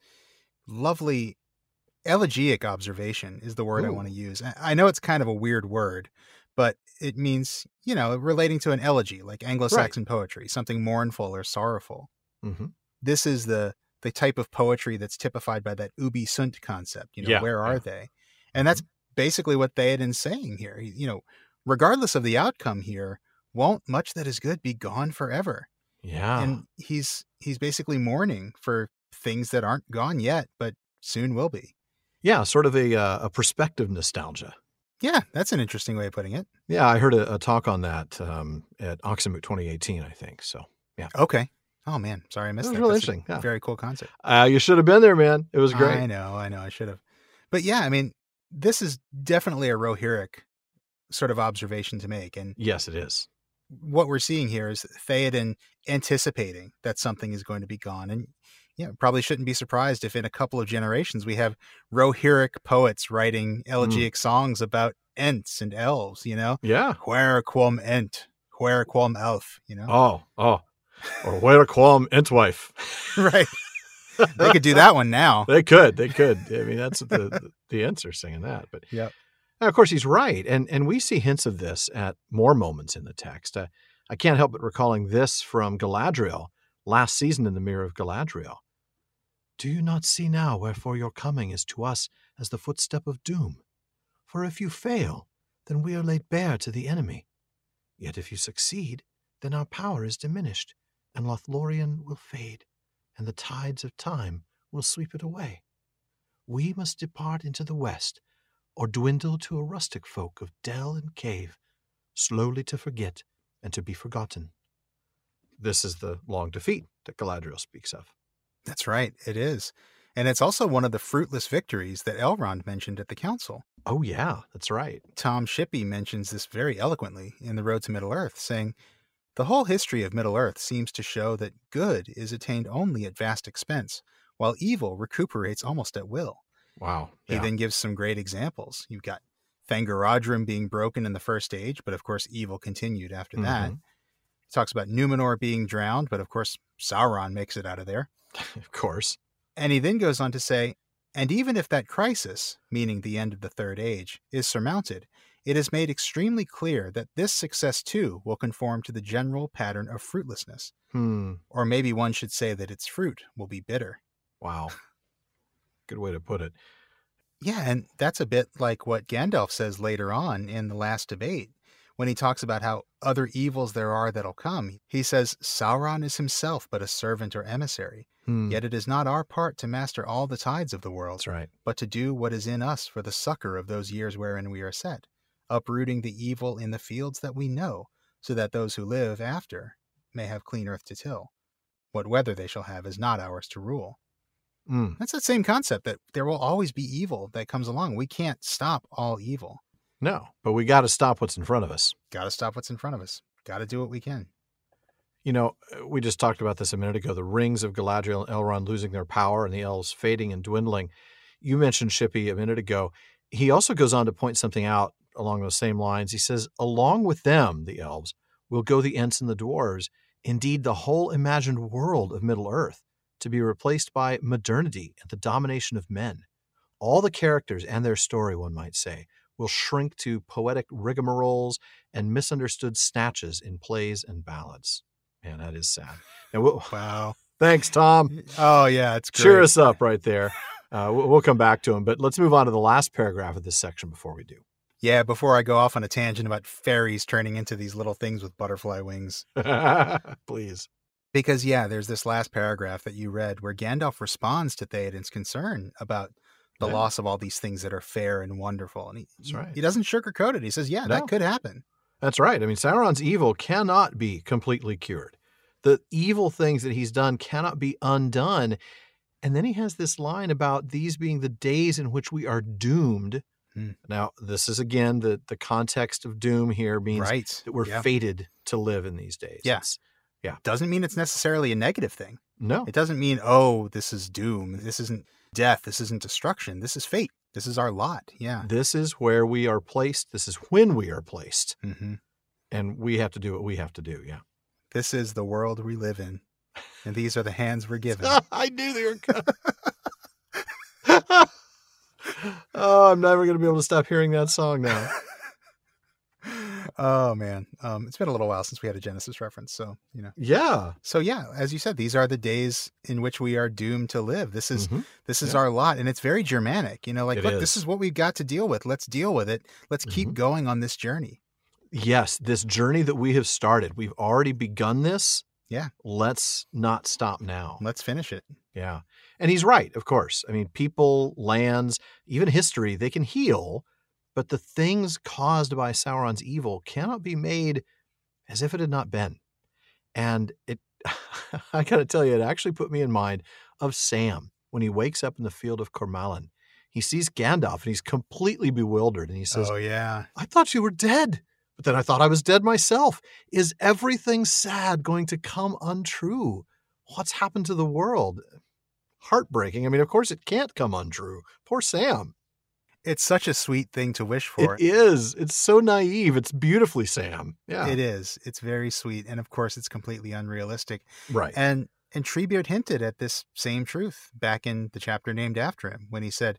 lovely elegiac observation is the word I Ooh. want to use. I- I know it's kind of a weird word, but it means, you know, relating to an elegy, like Anglo-Saxon poetry, something mournful or sorrowful. Mm-hmm. This is the the type of poetry that's typified by that ubi sunt concept. You know, Yeah, where are yeah. they? And that's basically what Theoden's saying here. He, you know, regardless of the outcome here, won't much that is good be gone forever? Yeah. And he's he's basically mourning for things that aren't gone yet, but soon will be. Yeah, sort of a uh, a perspective nostalgia. Yeah, that's an interesting way of putting it. Yeah, I heard a, a talk on that um, at Oxenmoot twenty eighteen, I think. So, yeah. Okay. Oh man, sorry I missed That was that. really That's a interesting, yeah. Very cool concept. Uh, you should have been there, man. It was great. I know, I know, I should have. But yeah, I mean, this is definitely a Rohirric sort of observation to make. And Yes, it is. what we're seeing here is Theoden anticipating that something is going to be gone. And yeah, probably shouldn't be surprised if in a couple of generations we have Rohirric poets writing elegiac Mm. songs about Ents and elves, you know? Yeah. Where quam Ent, where quam elf, you know? Oh, oh. Or where quam entwife. Right. They could do that one now. They could. They could. I mean, that's the the, the Ents are singing that. But Yep. now, of course, he's right. And and we see hints of this at more moments in the text. Uh, I can't help but recalling this from Galadriel, last season in the Mirror of Galadriel. Do you not see now wherefore your coming is to us as the footstep of doom? For if you fail, then we are laid bare to the enemy. Yet if you succeed, then our power is diminished, and Lothlorien will fade, and the tides of time will sweep it away. We must depart into the west, or dwindle to a rustic folk of dell and cave, slowly to forget and to be forgotten. This is the long defeat that Galadriel speaks of. That's right. It is. And it's also one of the fruitless victories that Elrond mentioned at the council. Oh, yeah, that's right. Tom Shippey mentions this very eloquently in The Road to Middle-earth, saying, "The whole history of Middle-earth seems to show that good is attained only at vast expense, while evil recuperates almost at will." Wow. He Yeah. then gives some great examples. You've got Thangorodrim being broken in the first age, but of course evil continued after that. Mhm. He talks about Numenor being drowned, but of course Sauron makes it out of there. Of course. And he then goes on to say, "And even if that crisis, meaning the end of the Third Age, is surmounted, it is made extremely clear that this success too will conform to the general pattern of fruitlessness. Hmm. Or maybe one should say that its fruit will be bitter." Wow. Good way to put it. Yeah, and that's a bit like what Gandalf says later on in the last debate, when he talks about how other evils there are that'll come. He says, "Sauron is himself but a servant or emissary, Hmm. yet it is not our part to master all the tides of the world, That's right. but to do what is in us for the succor of those years wherein we are set, uprooting the evil in the fields that we know, so that those who live after may have clean earth to till. What weather they shall have is not ours to rule." Hmm. That's that same concept that there will always be evil that comes along. We can't stop all evil. No, but we got to stop what's in front of us. Got to stop what's in front of us. Got to do what we can. You know, we just talked about this a minute ago, the rings of Galadriel and Elrond losing their power and the elves fading and dwindling. You mentioned Shippey a minute ago. He also goes on to point something out along those same lines. He says, along with them, the elves, will go the Ents and the dwarves, indeed the whole imagined world of Middle-earth, to be replaced by modernity and the domination of men. All the characters and their story, one might say, will shrink to poetic rigmaroles and misunderstood snatches in plays and ballads. Man, that is sad. And we'll, Wow. thanks, Tom. Oh, yeah, it's great. Cheer us up right there. Uh, we'll we'll come back to him, but let's move on to the last paragraph of this section before we do. Yeah, before I go off on a tangent about fairies turning into these little things with butterfly wings. Please. Because, yeah, there's this last paragraph that you read where Gandalf responds to Theoden's concern about the Yeah. loss of all these things that are fair and wonderful. And he, That's right. he doesn't sugarcoat it. He says, yeah, No. that could happen. That's right. I mean, Sauron's evil cannot be completely cured. The evil things that he's done cannot be undone. And then he has this line about these being the days in which we are doomed. Hmm. Now, this is, again, the, the context of doom here means Right. that we're Yeah. fated to live in these days. Yeah. It's- Doesn't mean it's necessarily a negative thing. no. It doesn't mean, oh, this is doom. This isn't death. This isn't destruction. This is fate. This is our lot. Yeah. This is where we are placed. This is when we are placed. Mm-hmm. And we have to do what we have to do. Yeah. This is the world we live in. And these are the hands we're given. I knew they were coming. Oh, I'm never going to be able to stop hearing that song now. Oh, man. Um, it's been a little while since we had a Genesis reference. So, you know. Yeah. So, yeah, as you said, these are the days in which we are doomed to live. This is Mm-hmm. this is Yeah. our lot. And it's very Germanic. You know, like, It look, is. this is what we've got to deal with. Let's deal with it. Let's keep Mhm. going on this journey. Yes, this journey that we have started, we've already begun this. Yeah. Let's not stop now. Let's finish it. Yeah. And he's right, of course. I mean, people, lands, even history, they can heal, but the things caused by Sauron's evil cannot be made as if it had not been. And it, I got to tell you, it actually put me in mind of Sam when he wakes up in the field of Cormallen. He sees Gandalf and he's completely bewildered. And he says, Oh, yeah. I thought you were dead, but then I thought I was dead myself. Is everything sad going to come untrue? What's happened to the world? Heartbreaking. I mean, of course it can't come untrue. Poor Sam. It's such a sweet thing to wish for. It is. It's so naive. It's beautifully Sam. Yeah. It is. It's very sweet. And of course, it's completely unrealistic. Right. And and Treebeard hinted at this same truth back in the chapter named after him when he said,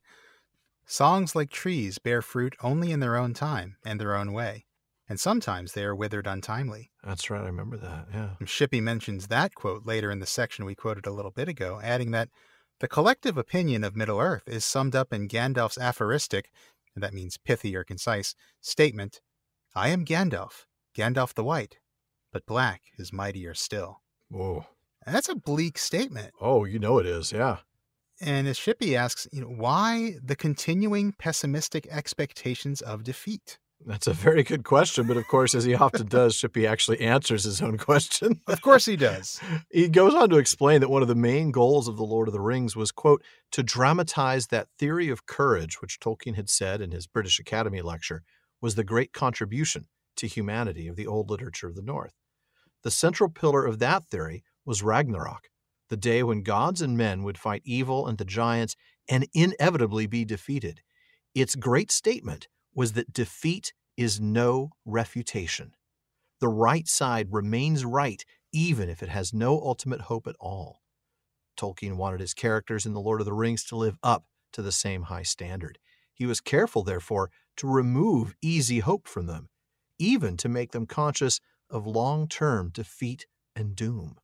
songs like trees bear fruit only in their own time and their own way, and sometimes they are withered untimely. That's right. I remember that. Yeah. And Shippey mentions that quote later in the section we quoted a little bit ago, adding that the collective opinion of Middle-earth is summed up in Gandalf's aphoristic, and that means pithy or concise, statement, I am Gandalf, Gandalf the White, but black is mightier still. Whoa. And that's a bleak statement. Oh, you know it is. Yeah. And as Shippey asks, you know, why the continuing pessimistic expectations of defeat? That's a very good question. But of course, as he often does, Shippey actually answers his own question. Of course he does. He goes on to explain that one of the main goals of The Lord of the Rings was, quote, to dramatize that theory of courage, which Tolkien had said in his British Academy lecture, was the great contribution to humanity of the old literature of the North. The central pillar of that theory was Ragnarok, the day when gods and men would fight evil and the giants and inevitably be defeated. Its great statement was that defeat is no refutation. The right side remains right, even if it has no ultimate hope at all. Tolkien wanted his characters in The Lord of the Rings to live up to the same high standard. He was careful, therefore, to remove easy hope from them, even to make them conscious of long-term defeat and doom.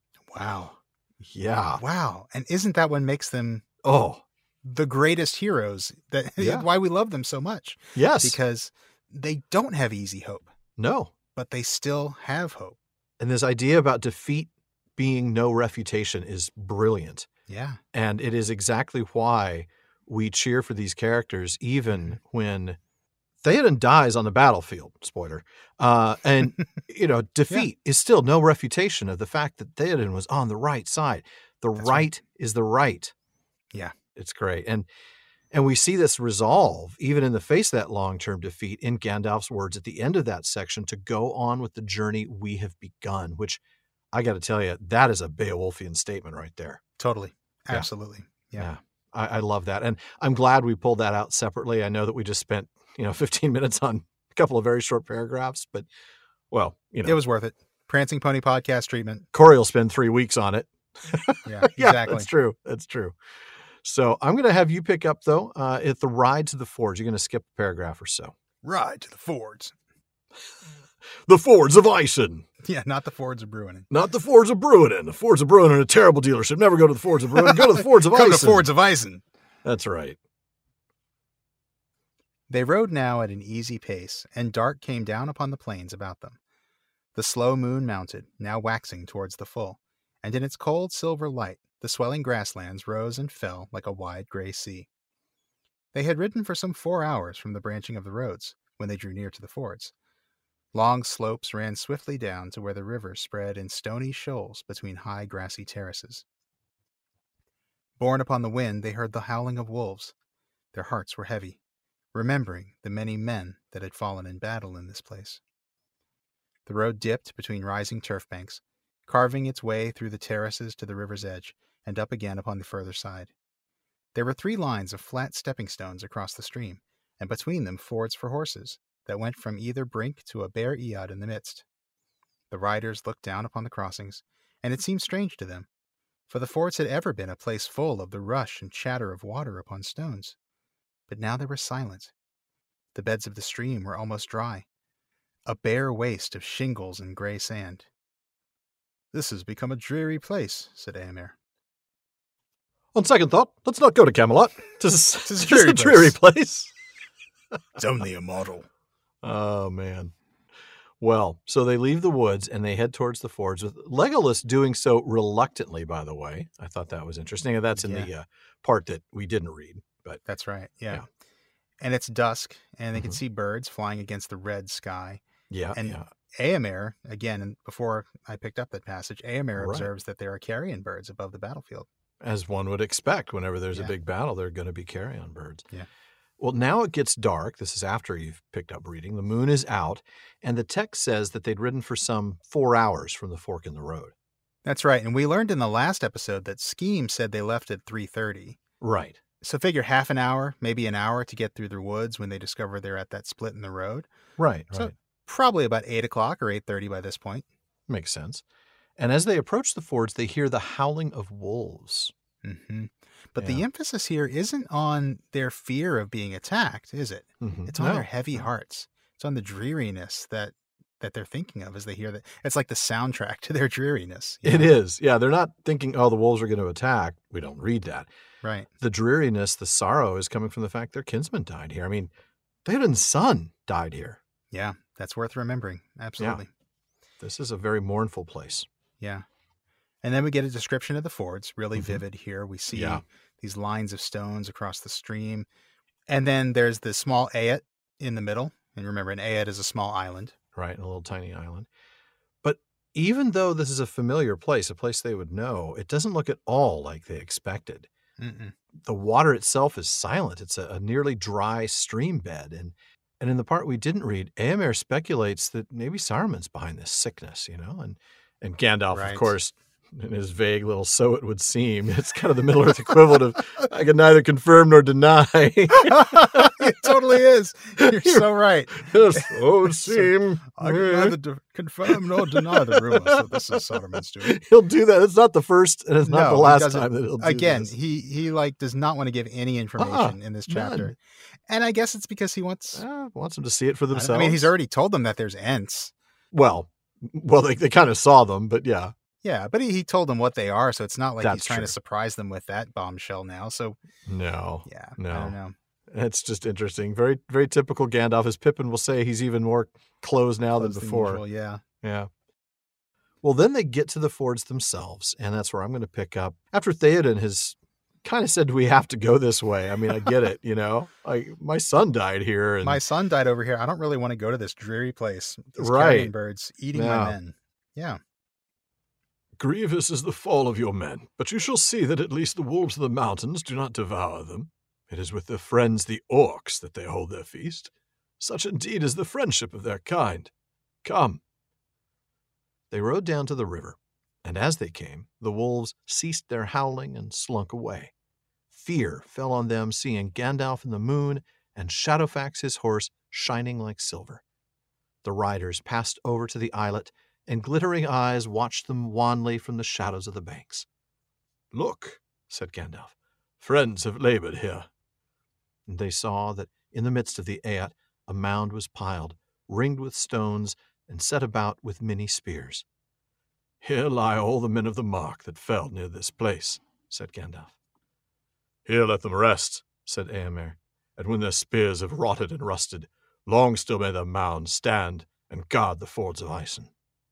Wow. Yeah. Wow. And isn't that what makes them Oh, the greatest heroes? That Yeah. why we love them so much? yes. Because they don't have easy hope, No. but they still have hope. And this idea about defeat being no refutation is brilliant. Yeah. And it is exactly why we cheer for these characters, even when Theoden dies on the battlefield, spoiler. Uh, and, you know, defeat is still no refutation of the fact that Theoden was on the right side. The That's right, right. is the right. Yeah. It's great. And and we see this resolve, even in the face of that long-term defeat, in Gandalf's words at the end of that section, to go on with the journey we have begun, which I got to tell you, that is a Beowulfian statement right there. Totally. Yeah. Absolutely. Yeah. I, I love that. And I'm glad we pulled that out separately. I know that we just spent, you know, fifteen minutes on a couple of very short paragraphs, but well, you know, It was worth it. Prancing Pony podcast treatment. Corey will spend three weeks on it. Yeah, Yeah, exactly. that's true. That's true. So I'm going to have you pick up, though, uh, at the ride to the forge. You're going to skip a paragraph or so. Ride to the Fords. The Fords of Ison. Yeah, not the Fords of Bruinen. Not the Fords of Bruinen. The Fords of Bruinen are a terrible dealership. Never go to the Fords of Bruinen. Go to the Fords of Come Ison. to Fords of Ison. That's right. They rode now at an easy pace, and dark came down upon the plains about them. The slow moon mounted, now waxing towards the full, and in its cold silver light the swelling grasslands rose and fell like a wide gray sea. They had ridden for some four hours from the branching of the roads, when they drew near to the fords. Long slopes ran swiftly down to where the river spread in stony shoals between high grassy terraces. Borne upon the wind, they heard the howling of wolves. Their hearts were heavy, remembering the many men that had fallen in battle in this place. The road dipped between rising turf banks, carving its way through the terraces to the river's edge, and up again upon the further side. There were three lines of flat stepping stones across the stream, and between them fords for horses that went from either brink to a bare eyot in the midst. The riders looked down upon the crossings, and it seemed strange to them, for the fords had ever been a place full of the rush and chatter of water upon stones. But now they were silent. The beds of the stream were almost dry, a bare waste of shingles and grey sand. "This has become a dreary place," said Eomer. On second thought, let's not go to Camelot. Tis, Tis a tis dreary a dreary place. It's only a model. Oh, man. Well, so they leave the woods and they head towards the fords, with Legolas doing so reluctantly, by the way. I thought that was interesting. And that's in Yeah. the uh, part that we didn't read. But That's right, yeah. Yeah. And it's dusk, and they can Mhm. see birds flying against the red sky. yeah, And yeah. Eomer, again, and before I picked up that passage, Eomer Right. observes that there are carrion birds above the battlefield. As one would expect, whenever there's Yeah. a big battle, they're going to be carrion birds. Yeah. Well, now it gets dark. This is after you've picked up reading. The moon is out, and the text says that they'd ridden for some four hours from the fork in the road. That's right, and we learned in the last episode that Scheme said they left at three thirty. Right. So figure half an hour, maybe an hour to get through the woods when they discover they're at that split in the road. Right, So right. probably about eight o'clock or eight thirty by this point. Makes sense. And as they approach the fords, they hear the howling of wolves. Mm-hmm. But the Yeah. emphasis here isn't on their fear of being attacked, is it? Mhm. It's on No, their heavy no. hearts. It's on the dreariness that that they're thinking of as they hear that. It's like the soundtrack to their dreariness. you It know? is. Yeah, they're not thinking, oh, the wolves are going to attack. We don't read that. Right. The dreariness, the sorrow is coming from the fact their kinsman died here. I mean, Theoden's son died here. Yeah, that's worth remembering. Absolutely. This is a very mournful place. Yeah. And then we get a description of the fords, really Mhm. vivid here. We see Yeah. these lines of stones across the stream. And then there's the small Ayat in the middle. And remember, an Ayat is a small island. Right, a little tiny island. But even though this is a familiar place, a place they would know, it doesn't look at all like they expected. Mm-mm. The water itself is silent. It's a, a nearly dry stream bed. And, and in the part we didn't read, Eomer speculates that maybe Saruman's behind this sickness, you know? And, and Gandalf, Right. of course, in his vague little "so it would seem," it's kind of the Middle Earth equivalent of "I can neither confirm nor deny." It totally is. You're so right. Yes, so it would seem. I can neither de- confirm nor deny the rumors that this is Saruman's doing. He'll do that. It's not the first, and it's not No, the he last doesn't. time that he'll do Again, this. he he like does not want to give any information in this chapter, none. and I guess it's because he wants. Uh, wants them to see it for I- themselves. I mean, he's already told them that there's Ents. well, well, they they kind of saw them, but yeah, Yeah, but he, he told them what they are, so it's not like he's That's trying true. to surprise them with that bombshell now. So no, yeah, I No. don't know. it's just interesting. Very, very typical Gandalf. As Pippin will say, he's even more closed now Close than than before. usual, yeah. Yeah. Well, then they get to the fords themselves, and that's where I'm going to pick up. After Theoden has kind of said, we have to go this way. I mean, I get it, you know? Like, my son died here. And My son died over here. I don't really want to go to this dreary place. These Right. carrion birds eating Yeah. my men. Yeah. grievous is the fall of your men, but you shall see that at least the wolves of the mountains do not devour them. It is with their friends the orcs that they hold their feast. Such indeed is the friendship of their kind. Come. They rode down to the river, and as they came, the wolves ceased their howling and slunk away. Fear fell on them, seeing Gandalf in the moon and Shadowfax his horse shining like silver. The riders passed over to the islet, and glittering eyes watched them wanly from the shadows of the banks. Look, said Gandalf, friends have labored here. And they saw that in the midst of the Ayat a mound was piled, ringed with stones, and set about with many spears. Here lie all the men of the mark that fell near this place, said Gandalf. Here let them rest, said Eomer, and when their spears have rotted and rusted, long still may their mounds stand and guard the fords of Ison.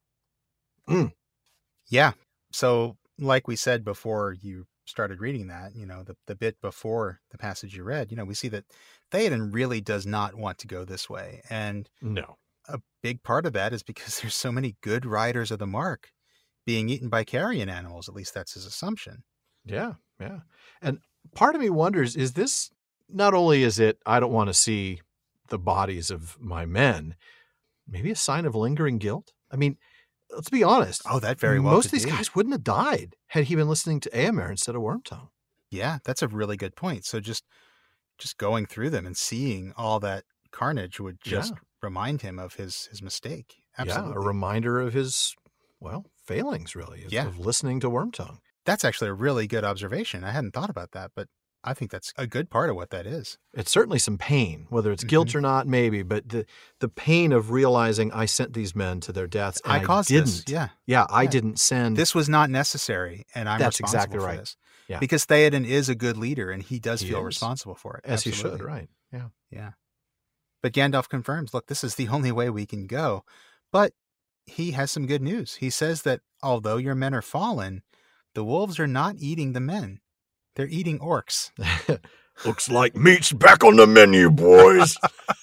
Mm. Yeah. So, like we said before you started reading that, you know, the, the bit before the passage you read, you know, we see that Theoden really does not want to go this way. And No. a big part of that is because there's so many good riders of the mark being eaten by carrion animals. At least that's his assumption. Yeah, yeah. And part of me wonders, is this, not only is it, I don't want to see the bodies of my men, maybe a sign of lingering guilt? I mean, let's be honest. Oh, that very well Most could of these be. guys wouldn't have died had he been listening to Eomer instead of Wormtongue. Yeah, that's a really good point. So just just going through them and seeing all that carnage would just Yeah. remind him of his his mistake. Yeah, Absolutely. a reminder of his, well, failings, really, of, Yeah. of listening to Wormtongue. That's actually a really good observation. I hadn't thought about that, but I think that's a good part of what that is. It's certainly some pain, whether it's guilt Mhm. or not, maybe, but the the pain of realizing I sent these men to their deaths and I I, caused didn't. this. Yeah. Yeah, I Yeah. didn't send. This was not necessary, and I'm That's responsible exactly for right. this. Yeah. Because Theoden is a good leader, and he does He feel is. responsible for it. As he should, Absolutely. right? Yeah. Yeah. But Gandalf confirms, look, this is the only way we can go. But he has some good news. He says that although your men are fallen, the wolves are not eating the men. They're eating orcs. Looks like meat's back on the menu, boys.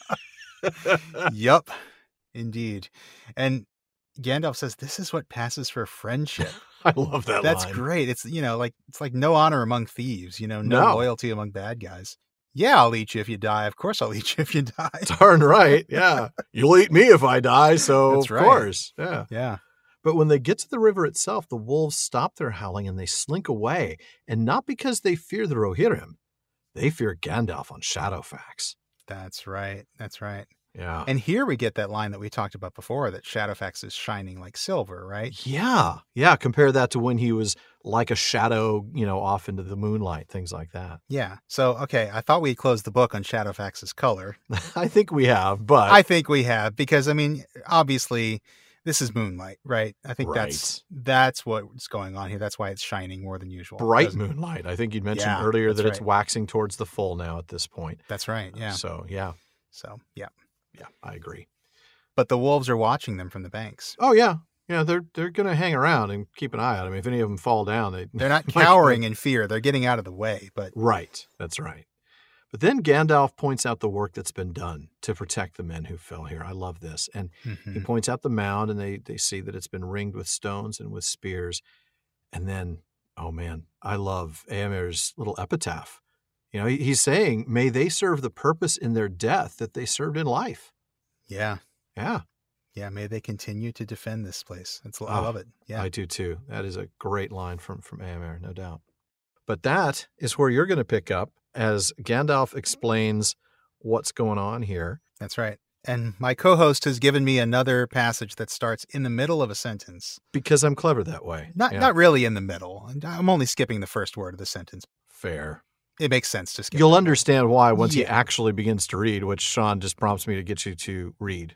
Yup, indeed. And Gandalf says this is what passes for friendship. I love that That's line. great. It's, you know, like it's like no honor among thieves, you know, no, No. loyalty among bad guys. Yeah, I'll eat you if you die. Of course I'll eat you if you die. Darn right. Yeah. You'll eat me if I die, so That's of right. course. Yeah. Yeah. But when they get to the river itself, the wolves stop their howling and they slink away. And not because they fear the Rohirrim. They fear Gandalf on Shadowfax. That's right. That's right. Yeah. And here we get that line that we talked about before, that Shadowfax is shining like silver, right? Yeah. Yeah. Compare that to when he was like a shadow, you know, off into the moonlight, things like that. Yeah. So, okay, I thought we had closed the book on Shadowfax's color. I think we have, but I think we have, because, I mean, obviously, this is moonlight, right? I think Right. that's that's what's going on here. That's why it's shining more than usual. bright Doesn't- moonlight. I think you'd mentioned Yeah, earlier that's that it's right. waxing towards the full now at this point. That's right. Yeah. So, yeah. So, yeah. Yeah, I agree. But the wolves are watching them from the banks. Oh, yeah. Yeah, they're they're going to hang around and keep an eye on them. If any of them fall down, they They're not might- cowering in fear. They're getting out of the way. But Right. That's right. But then Gandalf points out the work that's been done to protect the men who fell here. I love this. And he Mhm. points out the mound, and they they see that it's been ringed with stones and with spears. And then, oh man, I love Éomer's little epitaph. You know, he, he's saying, may they serve the purpose in their death that they served in life. yeah. Yeah, Yeah. May they continue to defend this place. It's, I Oh, love it. Yeah. I do too. That is a great line from, from Éomer, no doubt. But that is where you're going to pick up as Gandalf explains what's going on here. That's right. And my co-host has given me another passage that starts in the middle of a sentence. Because I'm clever that way. Not Yeah, not really in the middle. I'm only skipping the first word of the sentence. fair. It makes sense to skip. You'll that. understand why once he Yeah. actually begins to read, which Sean just prompts me to get you to read.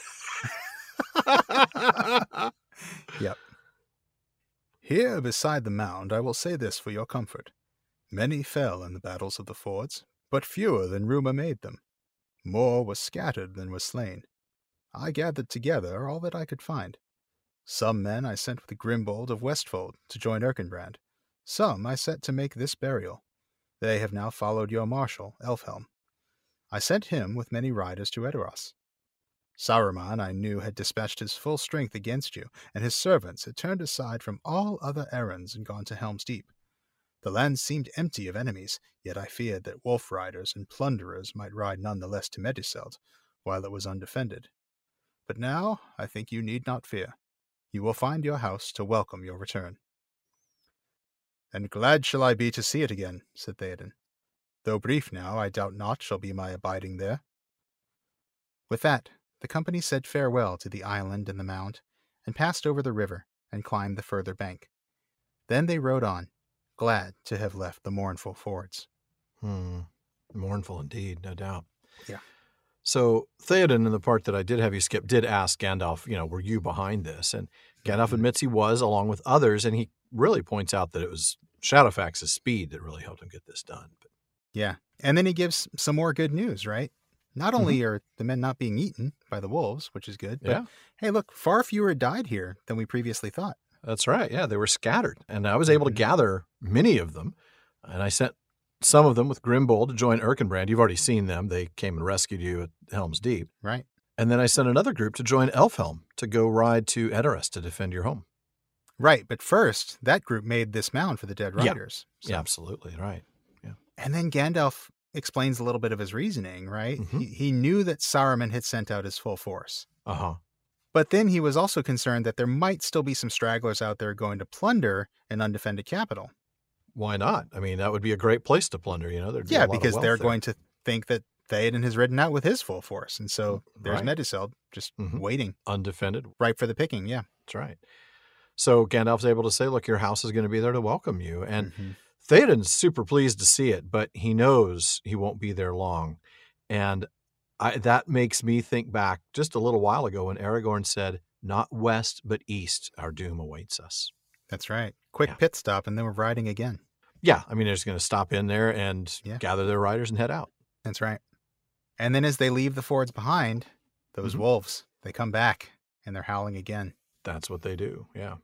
Yep. Here beside the mound I will say this for your comfort. Many fell in the battles of the fords, but fewer than rumour made them. More were scattered than were slain. I gathered together all that I could find. Some men I sent with Grimbold of Westfold to join Erkenbrand. Some I set to make this burial. They have now followed your marshal, Elfhelm. I sent him with many riders to Edoras. Saruman I knew had dispatched his full strength against you, and his servants had turned aside from all other errands and gone to Helm's Deep. The land seemed empty of enemies, yet I feared that wolf riders and plunderers might ride none the less to Meduseld, while it was undefended. But now I think you need not fear. You will find your house to welcome your return. And glad shall I be to see it again, said Theoden. Though brief now, I doubt not shall be my abiding there. With that, the company said farewell to the island and the mound, and passed over the river and climbed the further bank. Then they rode on, glad to have left the mournful fords. Hmm. Mournful indeed, no doubt. Yeah. So Theoden, in the part that I did have you skip, did ask Gandalf, you know, were you behind this? And Gandalf Mhm. admits he was, along with others, and he really points out that it was Shadowfax's speed that really helped him get this done. But Yeah. And then he gives some more good news, right? Not only are the men not being eaten by the wolves, which is good, but yeah, hey, look, far fewer died here than we previously thought. that's right. Yeah, they were scattered, and I was able Mhm. to gather many of them, and I sent some of them with Grimbold to join Erkenbrand. You've already seen them. They came and rescued you at Helm's Deep. Right. And then I sent another group to join Elfhelm to go ride to Edoras to defend your home. Right. But first, that group made this mound for the dead Yeah. riders. So- Yeah, absolutely. Right. And then Gandalf explains a little bit of his reasoning, right? Mhm. He, he knew that Saruman had sent out his full force. Uh-huh. But then he was also concerned that there might still be some stragglers out there going to plunder an undefended capital. Why not? I mean, that would be a great place to plunder, you know? There'd be a Yeah, lot of because wealth they're there. going to think that Theoden has ridden out with his full force. And so there's Right. Meduseld just Mhm. waiting, Undefended. ripe for the picking. Yeah. That's right. So Gandalf's able to say, look, your house is going to be there to welcome you. And Mhm. Theoden's super pleased to see it, but he knows he won't be there long. And I, that makes me think back just a little while ago when Aragorn said, not west, but east, our doom awaits us. That's right. Quick Yeah. pit stop, and then we're riding again. Yeah, I mean, they're just going to stop in there and Yeah. gather their riders and head out. That's right. And then as they leave the fords behind, those Mhm. wolves, they come back and they're howling again. That's what they do. Yeah.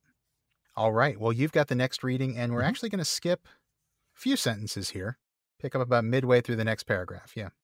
All right. Well, you've got the next reading, and we're Mhm. actually going to skip a few sentences here. Pick up about midway through the next paragraph. Yeah.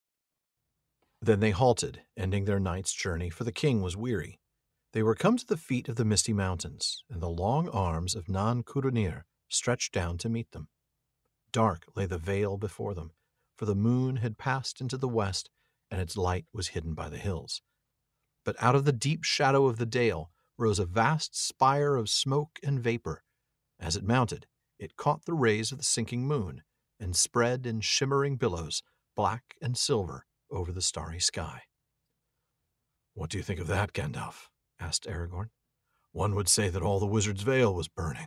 Then they halted, ending their night's journey, for the king was weary. They were come to the feet of the misty mountains, and the long arms of Nan Curunír stretched down to meet them. Dark lay the vale before them, for the moon had passed into the west, and its light was hidden by the hills. But out of the deep shadow of the dale rose a vast spire of smoke and vapor. As it mounted, it caught the rays of the sinking moon, and spread in shimmering billows, black and silver, over the starry sky. "What do you think of that, Gandalf?" asked Aragorn. "One would say that all the Wizard's Vale was burning."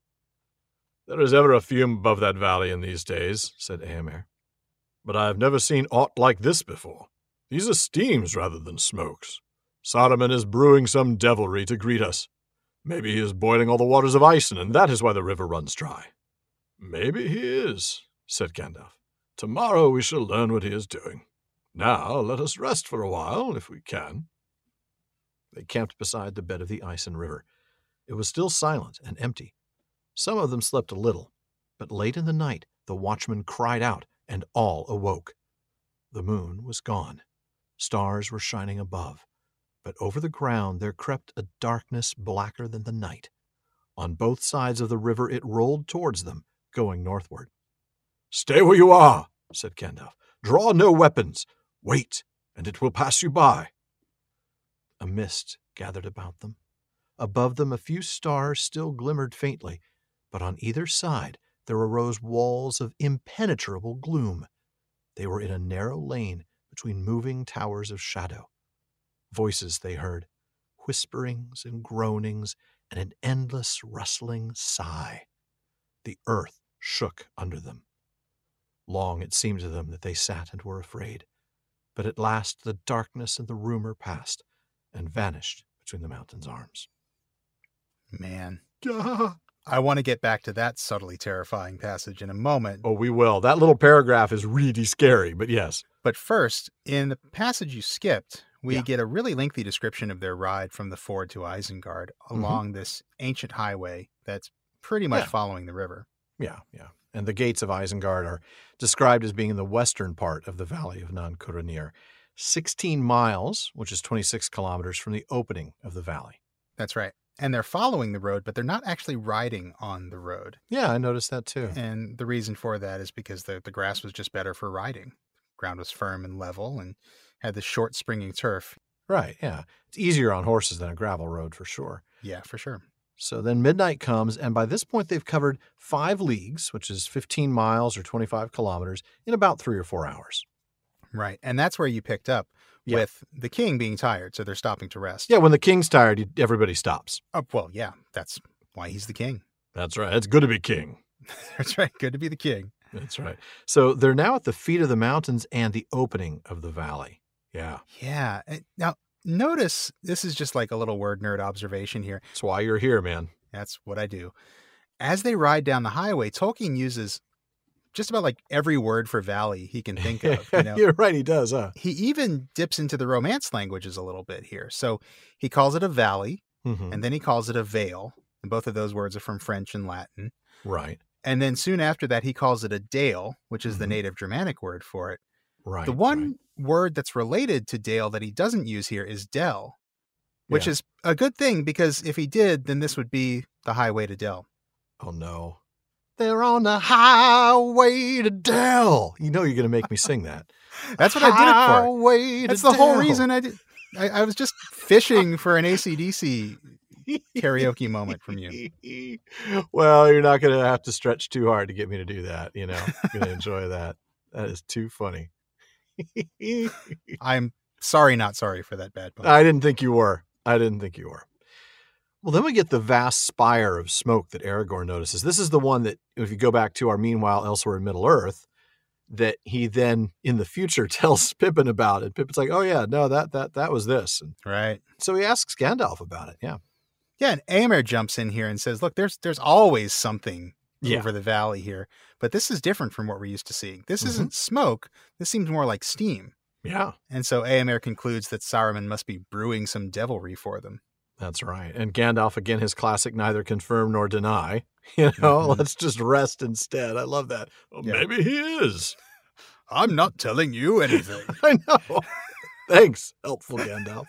"There is ever a fume above that valley in these days," said Éomer. "But I have never seen aught like this before. These are steams rather than smokes. Saruman is brewing some devilry to greet us. Maybe he is boiling all the waters of Icen, and that is why the river runs dry." "Maybe he is," said Gandalf. "Tomorrow we shall learn what he is doing. Now let us rest for a while, if we can." They camped beside the bed of the Icen River. It was still silent and empty. Some of them slept a little, but late in the night the watchman cried out, and all awoke. The moon was gone. Stars were shining above, but over the ground there crept a darkness blacker than the night. On both sides of the river it rolled towards them, going northward. "Stay where you are," said Gandalf. "Draw no weapons. Wait, and it will pass you by." A mist gathered about them. Above them a few stars still glimmered faintly, but on either side there arose walls of impenetrable gloom. They were in a narrow lane between moving towers of shadow. Voices they heard, whisperings and groanings, and an endless rustling sigh. The earth shook under them. Long it seemed to them that they sat and were afraid, but at last the darkness and the rumor passed and vanished between the mountain's arms. Man. I want to get back to that subtly terrifying passage in a moment. Oh, we will. That little paragraph is really scary, but yes. But first, in the passage you skipped, we Yeah. get a really lengthy description of their ride from the ford to Isengard along this ancient highway that's pretty much Yeah. following the river. Yeah, yeah. And the gates of Isengard are described as being in the western part of the valley of Nan Curunír, sixteen miles, which is twenty-six kilometers from the opening of the valley. That's right. And they're following the road, but they're not actually riding on the road. Yeah, I noticed that too. And the reason for that is because the, the grass was just better for riding. Ground was firm and level and had the short springing turf. Right, yeah. It's easier on horses than a gravel road for sure. Yeah, for sure. So then midnight comes, and by this point they've covered five leagues, which is fifteen miles or twenty-five kilometers, in about three or four hours. Right. And that's where you picked up Yeah. with the king being tired, so they're stopping to rest. Yeah, when the king's tired, he- everybody stops. Oh, well, yeah, that's why he's the king. That's right. It's good to be king. That's right. Good to be the king. That's right. So they're now at the feet of the mountains and the opening of the valley. Yeah. Yeah. and Now, notice this is just like a little word nerd observation here. That's why you're here, man. That's what I do. As they ride down the highway, Tolkien uses just about like every word for valley he can think of. You know? You're right, he does, huh? He even dips into the Romance languages a little bit here. So he calls it a valley, Mhm. and then he calls it a vale. And both of those words are from French and Latin. Right, And then soon after that, he calls it a dale, which is the Mhm. native Germanic word for it. right. The one right. word that's related to dale that he doesn't use here is dell, which Yeah. is a good thing because if he did, then this would be the highway to Dell. Oh, no. They're on the highway to Dell. You know you're going to make me sing that. That's what I did it for. Highway to That's the whole Dell. reason I did. I, I was just fishing for an A C D C karaoke moment from you. Well, you're not going to have to stretch too hard to get me to do that. You know, I'm going to enjoy that. That is too funny. I'm sorry, not sorry for that bad pun. I didn't think you were. I didn't think you were. Well, then we get the vast spire of smoke that Aragorn notices. This is the one that, if you go back to our Meanwhile Elsewhere in Middle-earth, that he then, in the future, tells Pippin about it. Pippin's like, oh, yeah, no, that that that was this. And right. so he asks Gandalf about it, yeah. Yeah, and Éomer jumps in here and says, look, there's there's always something Yeah. over the valley here, but this is different from what we're used to seeing. This Mhm. isn't smoke. This seems more like steam. Yeah, And so Éomer concludes that Saruman must be brewing some devilry for them. that's right. And Gandalf, again, his classic neither confirm nor deny. You know, Mhm. let's just rest instead. I love that. Well, Yeah. Maybe he is. I'm not telling you anything. I know. Thanks, helpful Gandalf.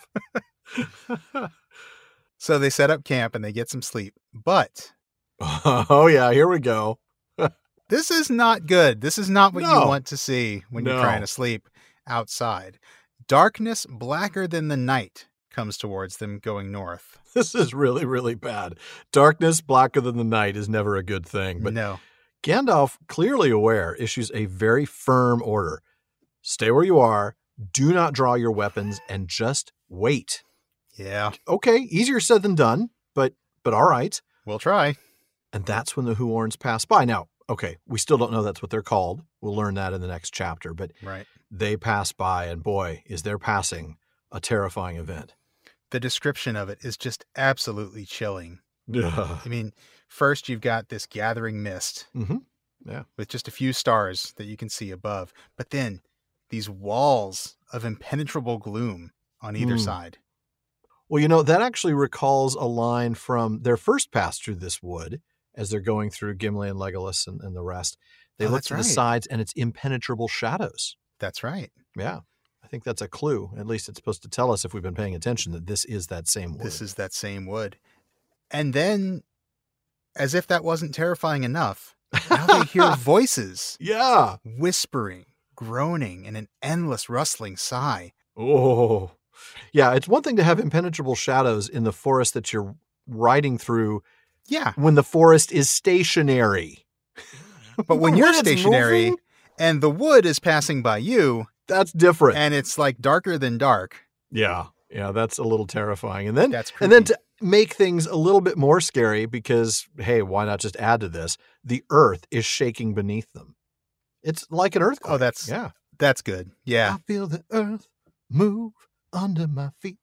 So they set up camp and they get some sleep. But Oh, yeah, here we go. this is not good. This is not what No. you want to see when you're No. trying to sleep outside. Darkness blacker than the night comes towards them going north. This is really, really bad. Darkness blacker than the night is never a good thing. But no. Gandalf, clearly aware, issues a very firm order. Stay where you are, do not draw your weapons, and just wait. Yeah, Okay, easier said than done, but but all right. we'll try. And that's when the Huorns pass by. Now, okay, we still don't know that's what they're called. We'll learn that in the next chapter, but Right. they pass by, and boy, is their passing a terrifying event. The description of it is just absolutely chilling. Ugh. I mean, first you've got this gathering mist Mhm. with just a few stars that you can see above, but then these walls of impenetrable gloom on either Mm. side. Well, you know, that actually recalls a line from their first pass through this wood as they're going through Gimli and Legolas and, and the rest. They Oh, look that's to right. the sides and it's impenetrable shadows. That's right. Yeah. I think that's a clue. At least it's supposed to tell us, if we've been paying attention, that this is that same wood. This is that same wood. And then, as if that wasn't terrifying enough, now they hear voices Yeah. whispering, groaning, and an endless rustling sigh. Oh. Yeah. It's one thing to have impenetrable shadows in the forest that you're riding through Yeah, when the forest is stationary. but when you're it's stationary moving, and the wood is passing by you, that's different. and it's like darker than dark, Yeah. Yeah. That's a little terrifying. And then that's creepy. And then to make things a little bit more scary, because, hey, why not just add to this? The earth is shaking beneath them. It's like an earthquake. Oh, that's- yeah. That's good. Yeah, I feel the earth move under my feet.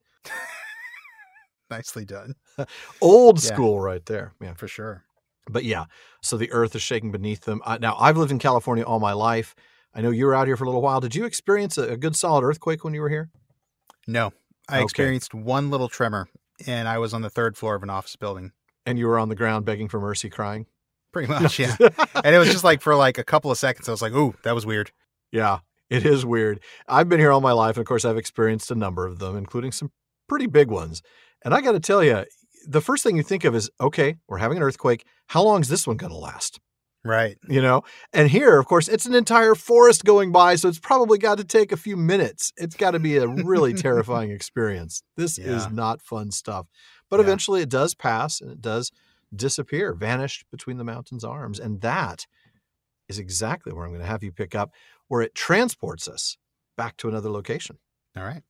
nicely done. Old Yeah. school right there. Yeah. For sure. But yeah, so the earth is shaking beneath them. Uh, now, I've lived in California all my life. I know you were out here for a little while. Did you experience a, a good solid earthquake when you were here? No, I Okay. experienced one little tremor, and I was on the third floor of an office building. And you were on the ground begging for mercy, crying? Pretty much, yeah. And it was just like for like a couple of seconds, I was like, ooh, that was weird. Yeah, it is weird. I've been here all my life, and of course, I've experienced a number of them, including some pretty big ones. And I got to tell you, the first thing you think of is, okay, we're having an earthquake. How long is this one going to last? Right. You know? And here, of course, it's an entire forest going by, so it's probably got to take a few minutes. It's got to be a really terrifying experience. This is Yeah. not fun stuff. But Yeah. eventually it does pass, and it does disappear, vanished between the mountain's arms. And that is exactly where I'm going to have you pick up, where it transports us back to another location. All right.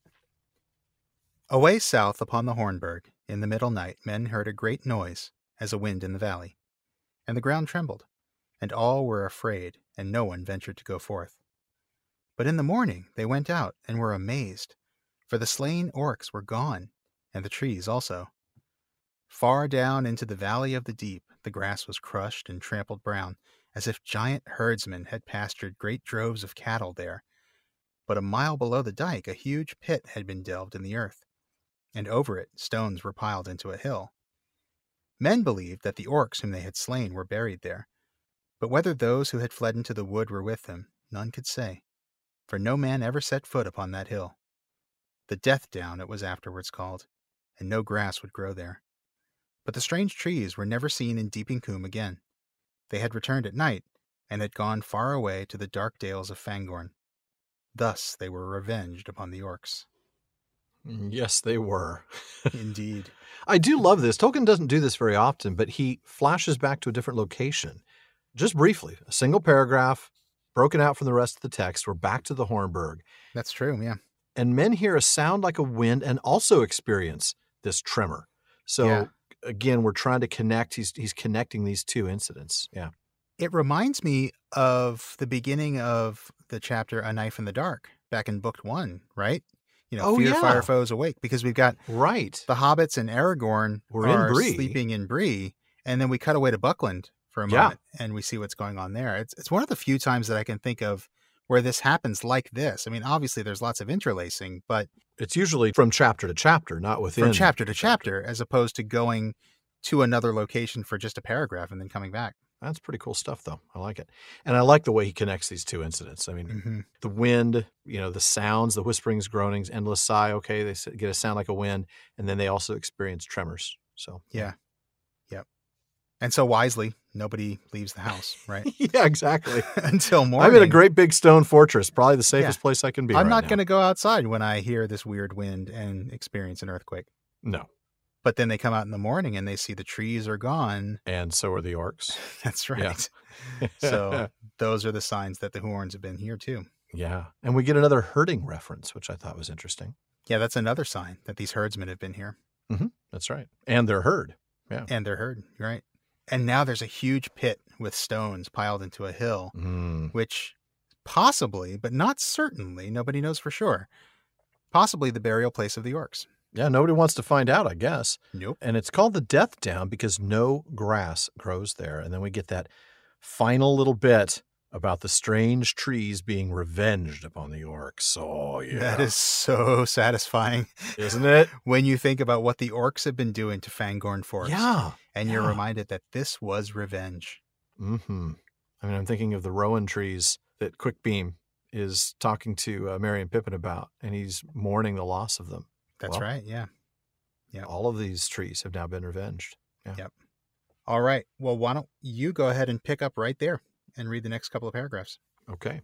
Away south upon the Hornberg, in the middle night, men heard a great noise, as a wind in the valley. And the ground trembled, and all were afraid, and no one ventured to go forth. But in the morning they went out, and were amazed, for the slain orcs were gone, and the trees also. Far down into the valley of the deep, the grass was crushed and trampled brown, as if giant herdsmen had pastured great droves of cattle there. But a mile below the dike, a huge pit had been delved in the earth, and over it stones were piled into a hill. Men believed that the orcs whom they had slain were buried there, but whether those who had fled into the wood were with them, none could say, for no man ever set foot upon that hill. The Death Down it was afterwards called, and no grass would grow there. But the strange trees were never seen in Deeping Combe again. They had returned at night, and had gone far away to the dark dales of Fangorn. Thus they were revenged upon the orcs. Mm, yes, they were. Indeed. I do love this. Tolkien doesn't do this very often, but he flashes back to a different location. Just briefly, a single paragraph, broken out from the rest of the text. We're back to the Hornburg. That's true, yeah. And men hear a sound like a wind and also experience this tremor. So Yeah. again, we're trying to connect. He's he's connecting these two incidents. Yeah. It reminds me of the beginning of the chapter A Knife in the Dark back in book one, right? You know, Oh, fear, yeah. fire, foes awake, because we've got Right. the hobbits and Aragorn We're in are Bree. sleeping in Bree, and then we cut away to Buckland for a Yeah. moment, and we see what's going on there. It's it's one of the few times that I can think of where this happens like this. I mean, obviously there's lots of interlacing, but It's usually from chapter to chapter, not within. from chapter to chapter, as opposed to going to another location for just a paragraph and then coming back. That's pretty cool stuff, though. I like it. And I like the way he connects these two incidents. I mean, Mm-hmm. the wind, you know, the sounds, the whisperings, groanings, endless sigh. Okay, they s- get a sound like a wind, and then they also experience tremors. So Yeah. Yep. And so wisely, nobody leaves the house, right? yeah, exactly. Until morning. I'm in a great big stone fortress, probably the safest place I can be. I'm right not now. going to go outside when I hear this weird wind and experience an earthquake. No, But then they come out in the morning and they see the trees are gone. and so are the orcs. That's Yeah. right. So those are the signs that the Huorns have been here too. yeah, and we get another herding reference, which I thought was interesting. Yeah, that's another sign that these herdsmen have been here. That's right, and they're herd. And they're herd, you're right. And now there's a huge pit with stones piled into a hill, Mm. which possibly, but not certainly, nobody knows for sure, possibly the burial place of the orcs. Yeah, nobody wants to find out, I guess. Nope. And it's called the Death Down because no grass grows there. And then we get that final little bit about the strange trees being revenged upon the orcs. Oh, yeah. That is so satisfying Isn't it? when you think about what the orcs have been doing to Fangorn Forest. Yeah. And you're yeah. reminded that this was revenge. Mm-hmm. I mean, I'm thinking of the rowan trees that Quickbeam is talking to uh, Merry and Pippin about, and he's mourning the loss of them. That's Well, right. Yeah. Yep. All of these trees have now been revenged. Yeah. Yep. All right. Well, why don't you go ahead and pick up right there and read the next couple of paragraphs? Okay.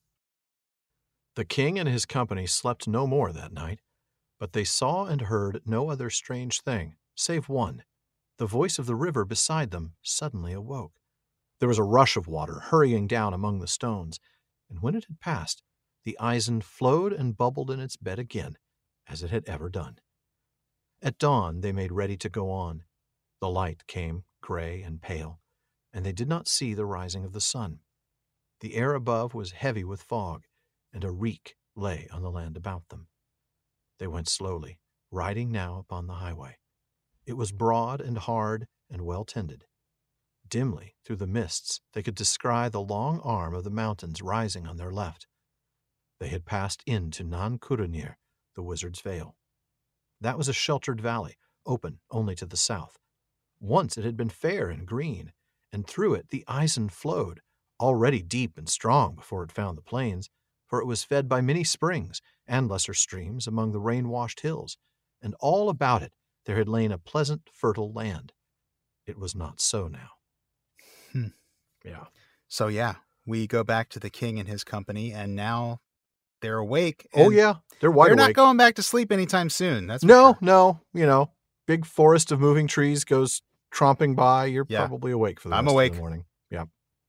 The king and his company slept no more that night, but they saw and heard no other strange thing, save one. The voice of the river beside them suddenly awoke. There was a rush of water hurrying down among the stones, and when it had passed, the Isen flowed and bubbled in its bed again, as it had ever done. At dawn they made ready to go on. The light came, gray and pale, and they did not see the rising of the sun. The air above was heavy with fog, and a reek lay on the land about them. They went slowly, riding now upon the highway. It was broad and hard and well tended. Dimly, through the mists, they could descry the long arm of the mountains rising on their left. They had passed into Nan Curunir, the Wizard's Vale. That was a sheltered valley, open only to the south. Once it had been fair and green, and through it the Isen flowed, already deep and strong before it found the plains, for it was fed by many springs and lesser streams among the rain-washed hills, and all about it there had lain a pleasant, fertile land. It was not so now. Hmm. Yeah. So, yeah, we go back to the king and his company, and now they're awake. Oh, and yeah. They're wide They're awake. not going back to sleep anytime soon. That's for No, sure. no. You know, big forest of moving trees goes tromping by. You're Yeah. probably awake for the I'm rest awake. of the morning. Yeah.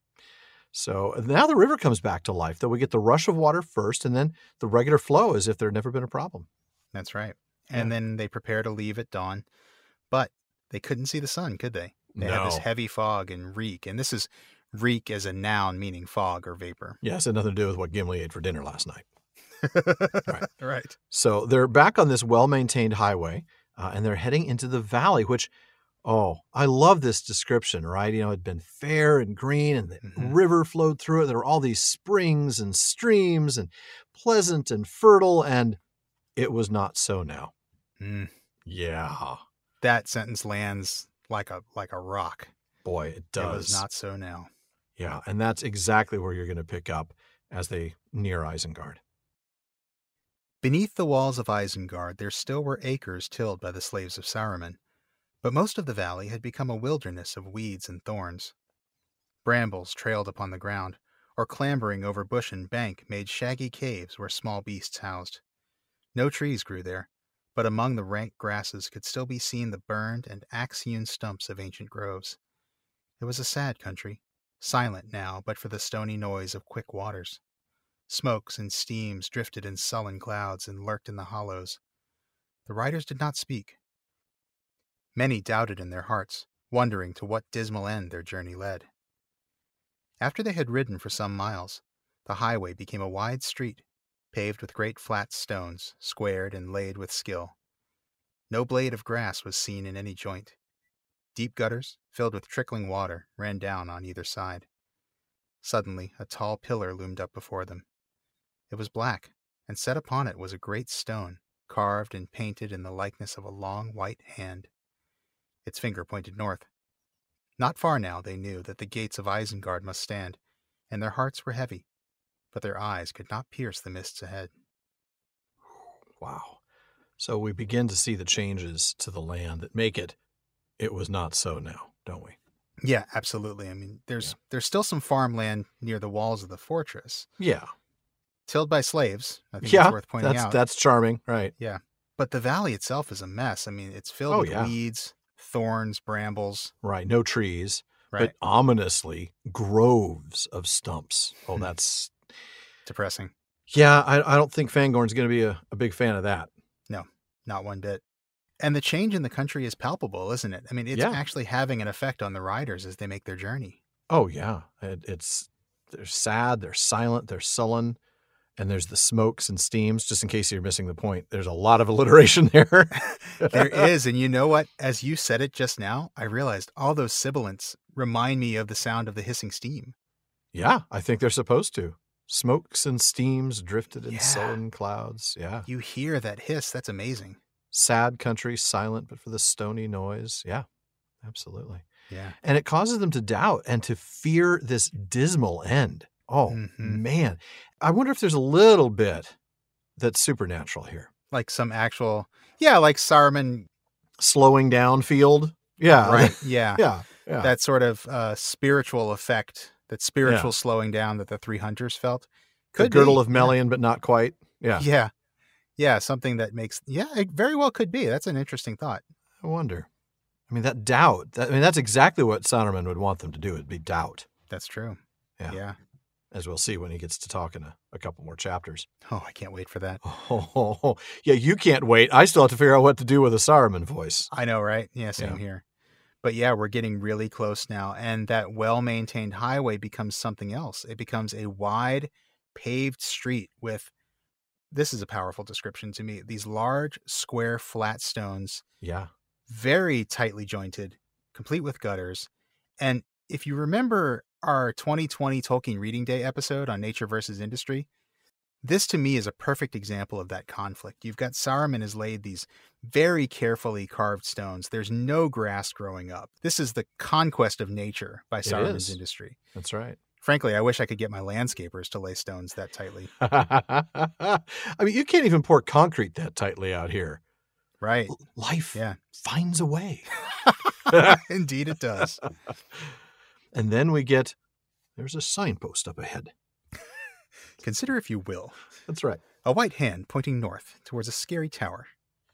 So now the river comes back to life, though. We get the rush of water first, and then the regular flow as if there had never been a problem. That's right. Yeah. And then they prepare to leave at dawn, but they couldn't see the sun, could they? They had this No. heavy fog and reek, and this is reek as a noun meaning fog or vapor. Yeah, it had nothing to do with what Gimli ate for dinner last night. right. Right. So they're back on this well-maintained highway, uh, and they're heading into the valley, which, oh, I love this description, right? You know, it had been fair and green, and the Mhm. river flowed through it. There were all these springs and streams, and pleasant and fertile, and it was not so now. Mm. Yeah, That sentence lands like a like a rock. boy, it does. It was not so now. Yeah, and that's exactly where you're going to pick up as they near Isengard. Beneath the walls of Isengard, there still were acres tilled by the slaves of Saruman, but most of the valley had become a wilderness of weeds and thorns. Brambles trailed upon the ground, or clambering over bush and bank made shaggy caves where small beasts housed. No trees grew there, but among the rank grasses could still be seen the burned and axe-hewn stumps of ancient groves. It was a sad country, silent now but for the stony noise of quick waters. Smokes and steams drifted in sullen clouds and lurked in the hollows. The riders did not speak. Many doubted in their hearts, wondering to what dismal end their journey led. After they had ridden for some miles, the highway became a wide street, paved with great flat stones, squared and laid with skill. No blade of grass was seen in any joint. Deep gutters, filled with trickling water, ran down on either side. Suddenly, a tall pillar loomed up before them. It was black, and set upon it was a great stone, carved and painted in the likeness of a long white hand. Its finger pointed north. Not far now, they knew that the gates of Isengard must stand, and their hearts were heavy, but their eyes could not pierce the mists ahead. Wow. So we begin to see the changes to the land that make it, it was not so now, don't we? Yeah, absolutely. I mean, there's yeah. there's still some farmland near the walls of the fortress. Yeah. Tilled by slaves. I think yeah, it's worth pointing that's, out. That's charming, right. Yeah. But the valley itself is a mess. I mean, it's filled oh, with yeah. weeds, thorns, brambles. Right, no trees. Right. But ominously, groves of stumps. Oh, that's... depressing. Yeah, I, I don't think Fangorn's going to be a, a big fan of that. No, not one bit. And the change in the country is palpable, isn't it? I mean, it's yeah. actually having an effect on the riders as they make their journey. Oh, yeah. It, it's they're sad, they're silent, they're sullen, and there's the smokes and steams. Just in case you're missing the point, there's a lot of alliteration there. There is. And you know what? As you said it just now, I realized all those sibilants remind me of the sound of the hissing steam. Yeah, I think they're supposed to. Smokes and steams drifted in yeah. sullen clouds. Yeah. You hear that hiss. That's amazing. Sad country, silent, but for the stony noise. Yeah, absolutely. Yeah. And it causes them to doubt and to fear this dismal end. Oh, mm-hmm. man. I wonder if there's a little bit that's supernatural here. Like some actual, yeah, like Saruman. Slowing down field. Yeah. Right. Yeah. yeah. Yeah. That sort of uh, spiritual effect, that spiritual yeah. slowing down that the three hunters felt. Could the girdle be. of Melian, yeah. but not quite. Yeah. Yeah. Yeah. Something that makes, yeah, it very well could be. That's an interesting thought. I wonder. I mean, that doubt, that, I mean, that's exactly what Saruman would want them to do. It'd be doubt. That's true. Yeah. Yeah. As we'll see when he gets to talk in a, a couple more chapters. Oh, I can't wait for that. Oh, yeah, you can't wait. I still have to figure out what to do with a Saruman voice. I know, right? Yeah, same Yeah. here. But yeah, we're getting really close now. And that well-maintained highway becomes something else. It becomes a wide, paved street with, this is a powerful description to me, these large, square, flat stones. Yeah. Very tightly jointed, complete with gutters. And if you remember our twenty twenty Tolkien Reading Day episode on nature versus industry, this to me is a perfect example of that conflict. You've got Saruman has laid these very carefully carved stones. There's no grass growing up. This is the conquest of nature by Saruman's industry. That's right. Frankly, I wish I could get my landscapers to lay stones that tightly. I mean, you can't even pour concrete that tightly out here. Right. L- life yeah. finds a way. Indeed it does. And then we get, there's a signpost up ahead. Consider if you will. That's right. A white hand pointing north towards a scary tower.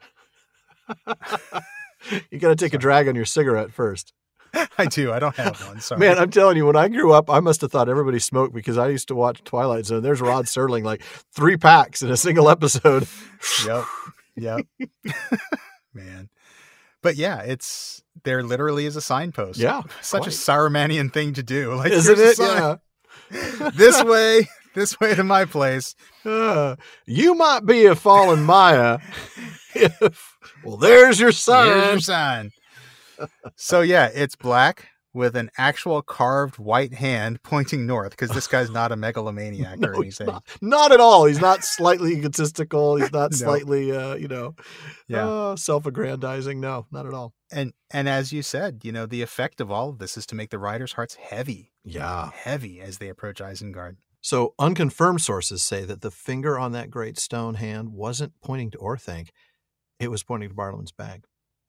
You got to take Sorry. a drag on your cigarette first. I do. I don't have one. Sorry. Man, I'm telling you, when I grew up, I must have thought everybody smoked because I used to watch Twilight Zone. There's Rod Serling, like three packs in a single episode. Yep. Yep. Man. But yeah, it's, there literally is a signpost. Yeah. Such quite. a Sarumanian thing to do. Like, Isn't it? Yeah. This way, this way to my place. Uh, you might be a fallen Maya. If, well, there's your sign. There's your sign. So yeah, it's black with an actual carved white hand pointing north because this guy's not a megalomaniac no, or anything. Not, not at all. He's not slightly egotistical. He's not No. slightly, uh, you know, Yeah. uh, self-aggrandizing. No, not at all. And and as you said, you know, the effect of all of this is to make the riders' hearts heavy. Yeah. Heavy as they approach Isengard. So unconfirmed sources say that the finger on that great stone hand wasn't pointing to Orthanc. It was pointing to Bartleman's bag.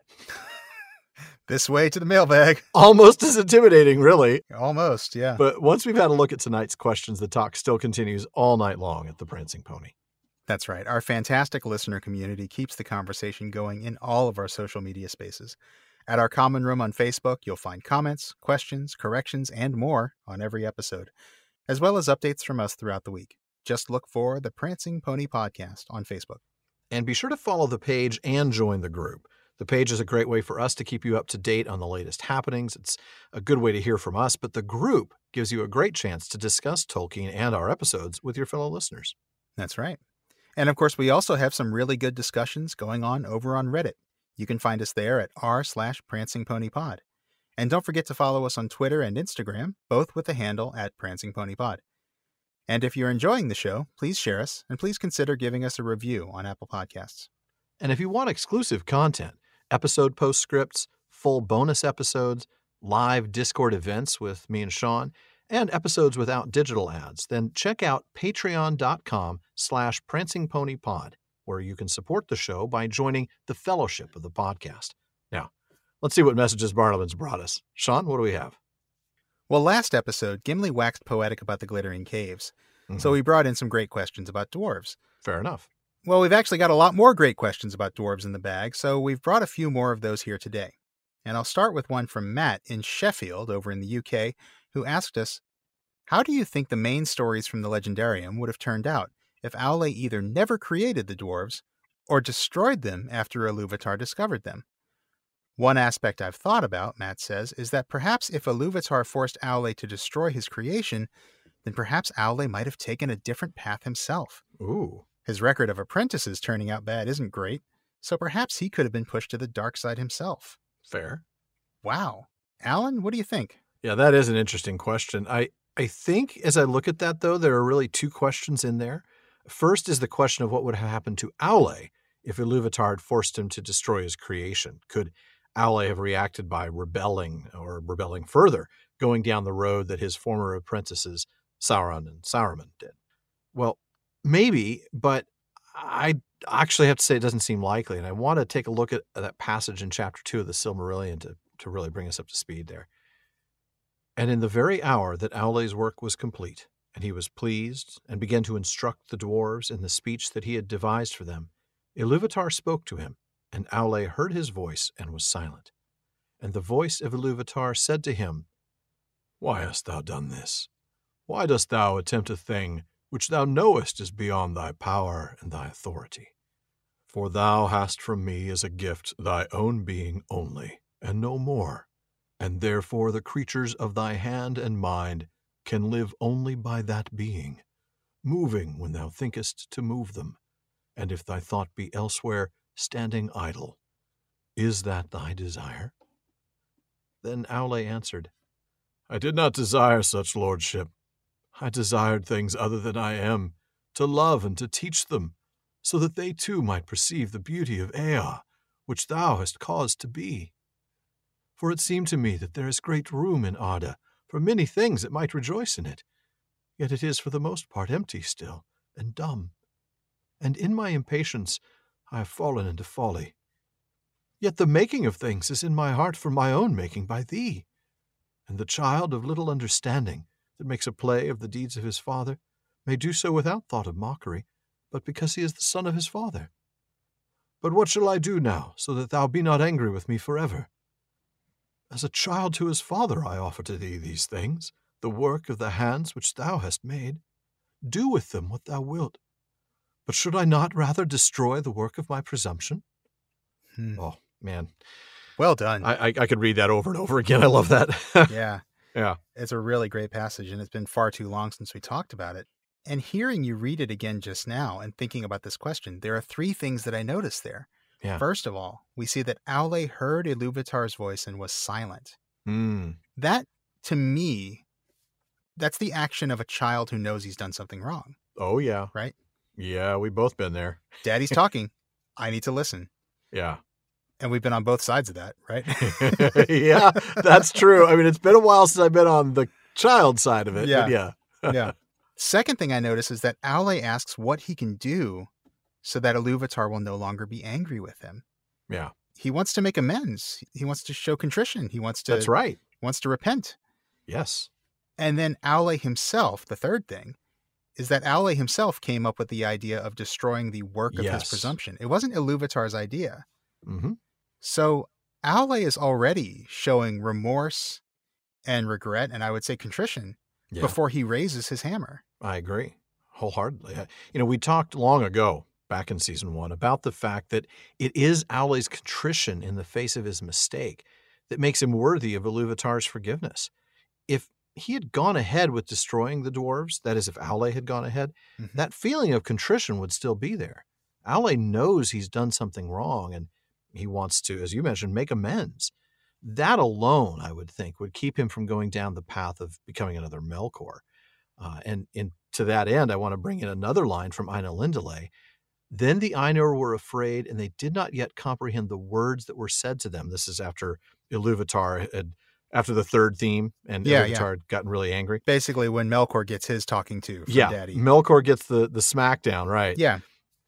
This way to the mailbag. Almost as intimidating, really. Almost, yeah. But once we've had a look at tonight's questions, the talk still continues all night long at the Prancing Pony. That's right. Our fantastic listener community keeps the conversation going in all of our social media spaces. At our common room on Facebook, you'll find comments, questions, corrections, and more on every episode, as well as updates from us throughout the week. Just look for the Prancing Pony Podcast on Facebook. And be sure to follow the page and join the group. The page is a great way for us to keep you up to date on the latest happenings. It's a good way to hear from us, but the group gives you a great chance to discuss Tolkien and our episodes with your fellow listeners. That's right. And of course, we also have some really good discussions going on over on Reddit. You can find us there at r slash Prancing Pony Pod. And don't forget to follow us on Twitter and Instagram, both with the handle at Prancing Pony Pod. And if you're enjoying the show, please share us, and please consider giving us a review on Apple Podcasts. And if you want exclusive content, episode postscripts, full bonus episodes, live Discord events with me and Sean, and episodes without digital ads, then check out patreon.com slash prancingponypod, where you can support the show by joining the fellowship of the podcast. Now, let's see what messages Bartleman's brought us. Sean, what do we have? Well, last episode, Gimli waxed poetic about the Glittering Caves, Mm-hmm. so we brought in some great questions about dwarves. Fair enough. Well, we've actually got a lot more great questions about dwarves in the bag, so we've brought a few more of those here today. And I'll start with one from Matt in Sheffield over in the U K, who asked us, how do you think the main stories from the Legendarium would have turned out if Aule either never created the dwarves or destroyed them after Iluvatar discovered them? One aspect I've thought about, Matt says, is that perhaps if Iluvatar forced Aule to destroy his creation, then perhaps Aule might have taken a different path himself. Ooh. His record of apprentices turning out bad isn't great, so perhaps he could have been pushed to the dark side himself. Fair. Wow. Alan, what do you think? Yeah, that is an interesting question. I, I think as I look at that, though, there are really two questions in there. First is the question of what would have happened to Aule if Iluvatar had forced him to destroy his creation. Could Aule have reacted by rebelling or rebelling further, going down the road that his former apprentices, Sauron and Saruman, did? Well, maybe, but I actually have to say it doesn't seem likely. And I want to take a look at that passage in chapter two of the Silmarillion to, to really bring us up to speed there. And in the very hour that Aule's work was complete, and he was pleased and began to instruct the dwarves in the speech that he had devised for them, Iluvatar spoke to him, and Aule heard his voice and was silent. And the voice of Iluvatar said to him, Why hast thou done this? Why dost thou attempt a thing which thou knowest is beyond thy power and thy authority? For thou hast from me as a gift thy own being only, and no more, and therefore the creatures of thy hand and mind can live only by that being, moving when thou thinkest to move them, and if thy thought be elsewhere, standing idle. Is that thy desire? Then Aule answered, I did not desire such lordship. I desired things other than I am, to love and to teach them, so that they too might perceive the beauty of Ea, which thou hast caused to be. For it seemed to me that there is great room in Arda for many things that might rejoice in it, yet it is for the most part empty still, and dumb. And in my impatience I have fallen into folly. Yet the making of things is in my heart for my own making by thee, and the child of little understanding, that makes a play of the deeds of his father, may do so without thought of mockery, but because he is the son of his father. But what shall I do now, so that thou be not angry with me forever? As a child to his father I offer to thee these things, the work of the hands which thou hast made. Do with them what thou wilt. But should I not rather destroy the work of my presumption? Hmm. Oh, man. Well done. I, I, I could read that over and over again. I love that. Yeah. Yeah. It's a really great passage, and it's been far too long since we talked about it. And hearing you read it again just now and thinking about this question, there are three things that I noticed there. Yeah. First of all, we see that Aule heard Iluvatar's voice and was silent. Mm. That, to me, that's the action of a child who knows he's done something wrong. Oh, yeah. Right? Yeah, we've both been there. Daddy's talking. I need to listen. Yeah. And we've been on both sides of that, right? Yeah, that's true. I mean, it's been a while since I've been on the child side of it. Yeah. But yeah. Yeah. Second thing I notice is that Aule asks what he can do so that Iluvatar will no longer be angry with him. Yeah. He wants to make amends. He wants to show contrition. He wants to That's right. wants to repent. Yes. And then Aule himself, the third thing, is that Aule himself came up with the idea of destroying the work of Yes. his presumption. It wasn't Iluvatar's idea. Mm-hmm. So Aule is already showing remorse and regret, and I would say contrition, Yeah, before he raises his hammer. I agree wholeheartedly. I- You know, we talked long ago, back in season one, about the fact that it is Aule's contrition in the face of his mistake that makes him worthy of Iluvatar's forgiveness. If he had gone ahead with destroying the dwarves, that is, if Aule had gone ahead, Mhm. that feeling of contrition would still be there. Aule knows he's done something wrong, and he wants to, as you mentioned, make amends. That alone, I would think, would keep him from going down the path of becoming another Melkor. Uh, and, and to that end, I want to bring in another line from Ainulindale. Then the Ainur were afraid, and they did not yet comprehend the words that were said to them. This is after Iluvatar had, after the third theme, and Yeah, Iluvatar yeah. had gotten really angry. Basically, when Melkor gets his talking to from Yeah, Daddy. Melkor gets the, the smackdown, right? Yeah.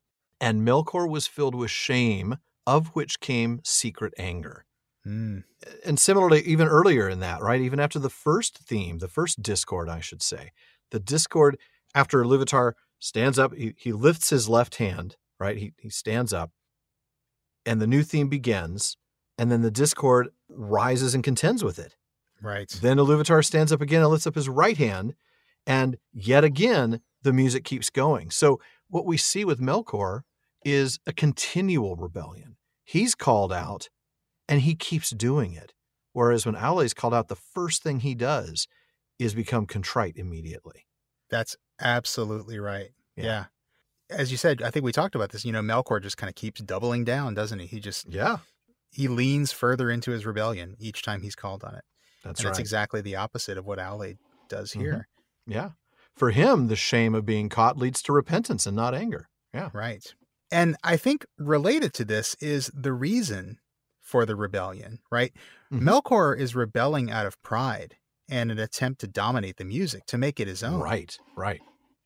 And Melkor was filled with shame, of which came secret anger. Mm. And similarly, even earlier in that, right? Even after the first theme, the first discord, I should say, the discord after Iluvatar stands up, he, he lifts his left hand, right? He, he stands up, and the new theme begins, and then the discord rises and contends with it. Right. Then Iluvatar stands up again and lifts up his right hand, and yet again, the music keeps going. So what we see with Melkor is a continual rebellion. He's called out, and he keeps doing it. Whereas when Aule's called out, the first thing he does is become contrite immediately. That's absolutely right. Yeah. Yeah. As you said, I think we talked about this, you know, Melkor just kind of keeps doubling down, doesn't he? He just, Yeah, he leans further into his rebellion each time he's called on it. that's and right. That's exactly the opposite of what Aule does here. Yeah. For him, the shame of being caught leads to repentance and not anger. Yeah. Right. And I think related to this is the reason for the rebellion, right? Mhm. Melkor is rebelling out of pride and an attempt to dominate the music, to make it his own. Right, right.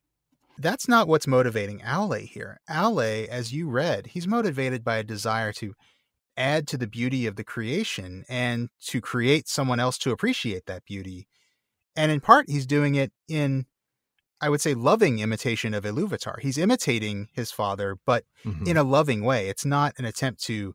That's not what's motivating Aule here. Aule, as you read, he's motivated by a desire to add to the beauty of the creation and to create someone else to appreciate that beauty. And in part, he's doing it in, I would say, loving imitation of Iluvatar. He's imitating his father, but Mhm. in a loving way. It's not an attempt to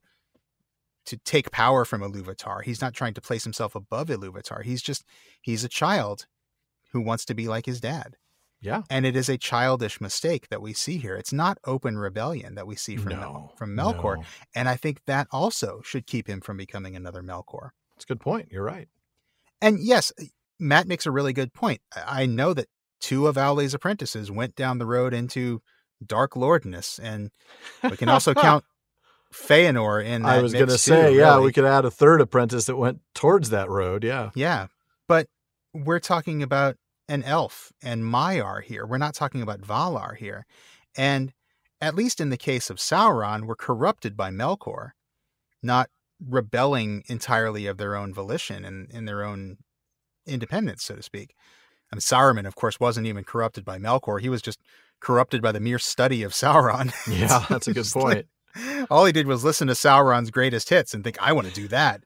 to take power from Iluvatar. He's not trying to place himself above Iluvatar. He's just, he's a child who wants to be like his dad. Yeah. And it is a childish mistake that we see here. It's not open rebellion that we see from, No, Mel- from Melkor. no. And I think that also should keep him from becoming another Melkor. That's a good point. You're right. And yes, Matt makes a really good point. I I know that two of Aule's apprentices went down the road into Dark Lordness, and we can also count Feanor in that I was mix going to too, say, yeah, really. we could add a third apprentice that went towards that road. Yeah. Yeah, but we're talking about an elf and Maiar here. We're not talking about Valar here. And at least in the case of Sauron, we're corrupted by Melkor, not rebelling entirely of their own volition and in their own independence, so to speak. I mean, Saruman, of course, wasn't even corrupted by Melkor. He was just corrupted by the mere study of Sauron. Yeah, that's a good Just like- point. all he did was listen to Sauron's greatest hits and think, I want to do that.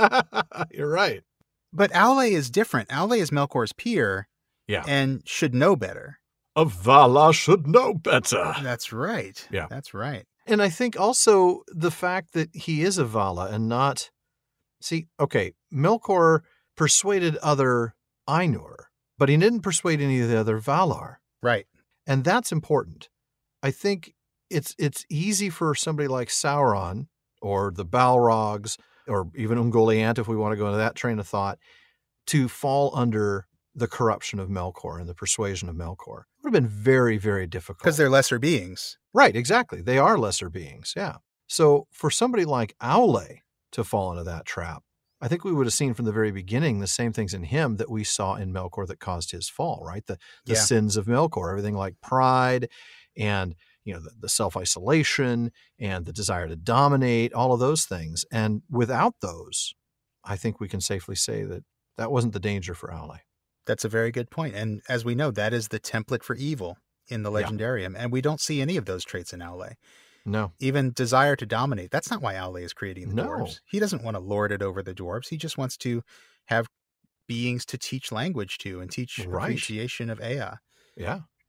You're right. But Aule is different. Aule is Melkor's peer Yeah. and should know better. A Vala should know better. That's right. Yeah. That's right. And I think also the fact that he is a Vala and not. See, okay, Melkor persuaded other Ainur, but he didn't persuade any of the other Valar. Right. And that's important. I think it's it's easy for somebody like Sauron or the Balrogs or even Ungoliant, if we want to go into that train of thought, to fall under the corruption of Melkor and the persuasion of Melkor. It would have been very, very difficult. Because they're lesser beings. Right, exactly. They are lesser beings, yeah. So for somebody like Aule to fall into that trap, I think we would have seen from the very beginning the same things in him that we saw in Melkor that caused his fall, right? The the Yeah. sins of Melkor, everything like pride and you know the, the self-isolation and the desire to dominate, all of those things. And without those, I think we can safely say that that wasn't the danger for Aule. That's a very good point. And as we know, that is the template for evil in the Yeah. Legendarium. And we don't see any of those traits in Aule. No. Even desire to dominate. That's not why Aule is creating the No. dwarves. He doesn't want to lord it over the dwarves. He just wants to have beings to teach language to and teach Right. appreciation of Ea. Yeah.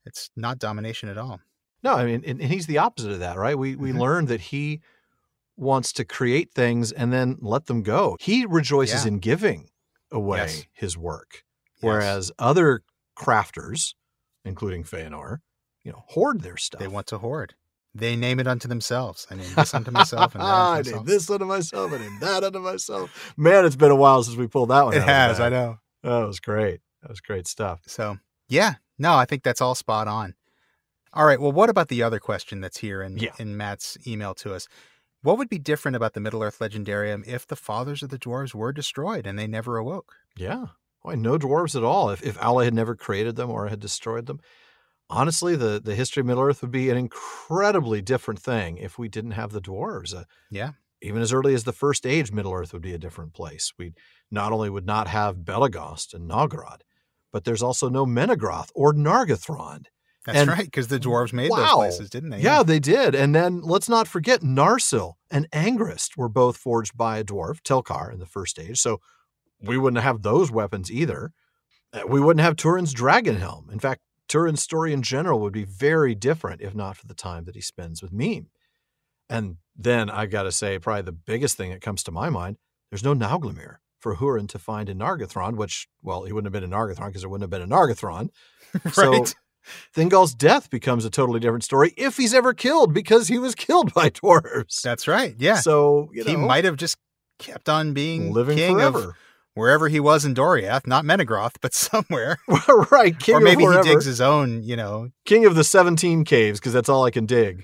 It's not domination at all. No, I mean, and, and he's the opposite of that, right? We we Mhm. learned that he wants to create things and then let them go. He rejoices Yeah. in giving away Yes. his work, Yes. whereas other crafters, including Feanor, you know, hoard their stuff. They want to hoard. They name it unto themselves. I name this unto myself and that I unto named myself. this unto myself and named that unto myself. Man, it's been a while since we pulled that one It out of the has, I bag. know. That was great. That was great stuff. So, yeah, no, I think that's all spot on. All right, well, what about the other question that's here in, Yeah. in Matt's email to us? What would be different about the Middle-earth Legendarium if the fathers of the dwarves were destroyed and they never awoke? Yeah. Boy, no dwarves at all. If if Allah had never created them or had destroyed them, honestly, the, the history of Middle-earth would be an incredibly different thing if we didn't have the dwarves. Uh, Yeah. even as early as the First Age, Middle-earth would be a different place. We not only would not have Belagost and Nogrod, but there's also no Menegroth or Nargothrond. That's And- right, because the dwarves made those Wow. places, didn't they? Yeah, they did. And then let's not forget Narsil and Angrist were both forged by a dwarf, Telkar, in the First Age. So we wouldn't have those weapons either. Uh, We wouldn't have Turin's dragon helm. In fact, Turin's story in general would be very different if not for the time that he spends with Meme. And then I got to say, probably the biggest thing that comes to my mind, there's no Nauglamir for Hurin to find in Nargothrond, which, well, he wouldn't have been in Nargothrond because there wouldn't have been a Nargothrond. So Right. Thingol's death becomes a totally different story if he's ever killed because he was killed by dwarves. That's right. Yeah. So, you know, he might have just kept on being living king forever. of wherever he was in Doriath, not Menegroth, but somewhere. Right. King or maybe of he wherever. digs his own, you know. King of the seventeen caves because that's all I can dig.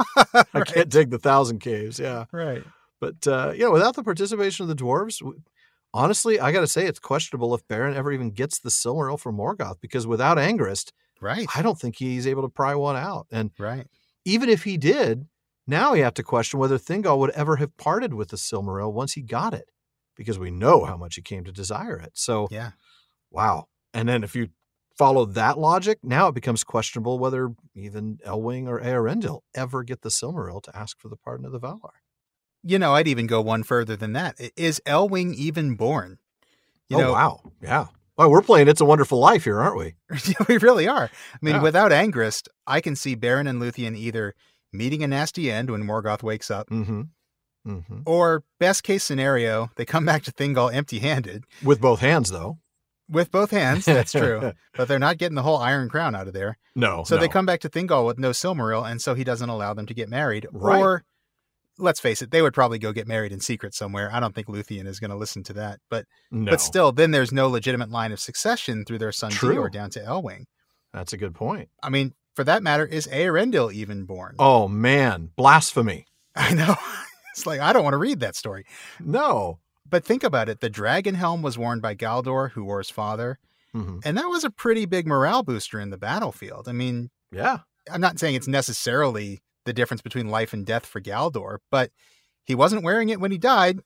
I Right. can't dig the thousand caves. Yeah. Right. But, uh, you know, without the participation of the dwarves, w- honestly, I got to say it's questionable if Baron ever even gets the Silmaril from Morgoth because without Angrist, Right. I don't think he's able to pry one out. And Right. even if he did, now you have to question whether Thingol would ever have parted with the Silmaril once he got it, because we know how much he came to desire it. So, Yeah. wow. And then if you follow that logic, now it becomes questionable whether even Elwing or Eärendil ever get the Silmaril to ask for the pardon of the Valar. You know, I'd even go one further than that. I- Is Elwing even born? You oh, know, wow. Yeah. Well, we're playing It's a Wonderful Life here, aren't we? we really are. I mean, Yeah. without Angrist, I can see Baron and Luthien either meeting a nasty end when Morgoth wakes up, Mm-hmm. Mm-hmm. or best case scenario, they come back to Thingol empty-handed With both hands, though. with both hands. That's true. But they're not getting the whole Iron Crown out of there. No. So they no. come back to Thingol with no Silmaril, and so he doesn't allow them to get married. Right. Or, let's face it, they would probably go get married in secret somewhere. I don't think Luthien is going to listen to that. But No. but still, then there's no legitimate line of succession through their son True. Dior down to Elwing. That's a good point. I mean, for that matter, is Eärendil even born? Oh, man. Blasphemy. I know. It's like, I don't want to read that story. No. But think about it. The dragon helm was worn by Galdor, Huor's father. Mm-hmm. And that was a pretty big morale booster in the battlefield. I mean, Yeah. I'm not saying it's necessarily the difference between life and death for Galdor, but he wasn't wearing it when he died.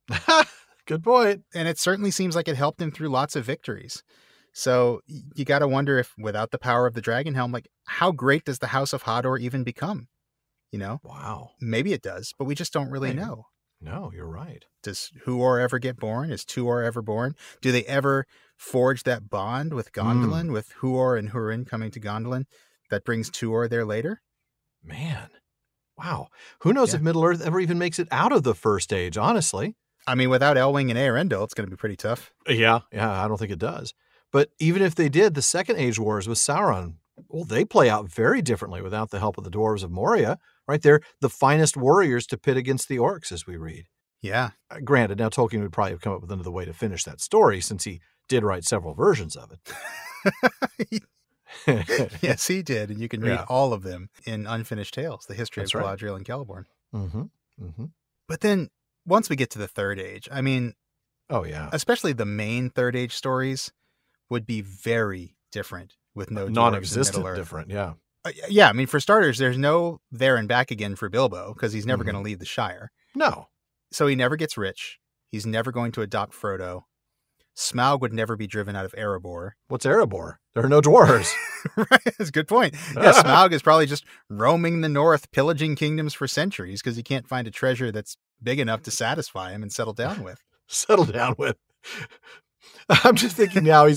Good point. And it certainly seems like it helped him through lots of victories. So y- you got to wonder if without the power of the dragon helm, like how great does the House of Hador even become? You know, Wow. maybe it does, but we just don't really Maybe. know. No, you're right. Does Huor ever get born? Is Tuor ever born? Do they ever forge that bond with Gondolin, with Huor and Hurin coming to Gondolin that brings Tuor there later? Man. Wow. Who knows Yeah. if Middle-earth ever even makes it out of the First Age, honestly. I mean, without Elwing and Eärendil, it's going to be pretty tough. Yeah. Yeah, I don't think it does. But even if they did, the Second Age Wars with Sauron, well, they play out very differently without the help of the Dwarves of Moria. Right? They're the finest warriors to pit against the orcs, as we read. Yeah. Uh, granted, now Tolkien would probably have come up with another way to finish that story since he did write several versions of it. Yes, he did. And you can read Yeah. all of them in Unfinished Tales, the history That's of right. Galadriel and Celeborn. Mm-hmm. Mm-hmm. But then once we get to the Third Age, I mean, Oh, yeah. especially the main Third Age stories would be very different with no dwarves in Non-existent Middle-earth. different, yeah. Uh, yeah, I mean, for starters, there's no there and back again for Bilbo because he's never Mhm. going to leave the Shire. No. So he never gets rich. He's never going to adopt Frodo. Smaug would never be driven out of Erebor. What's Erebor? There are no dwarves. Right, that's a good point. Yeah, Smaug is probably just roaming the north, pillaging kingdoms for centuries because he can't find a treasure that's big enough to satisfy him and settle down with. Settle down with. I'm just thinking now he's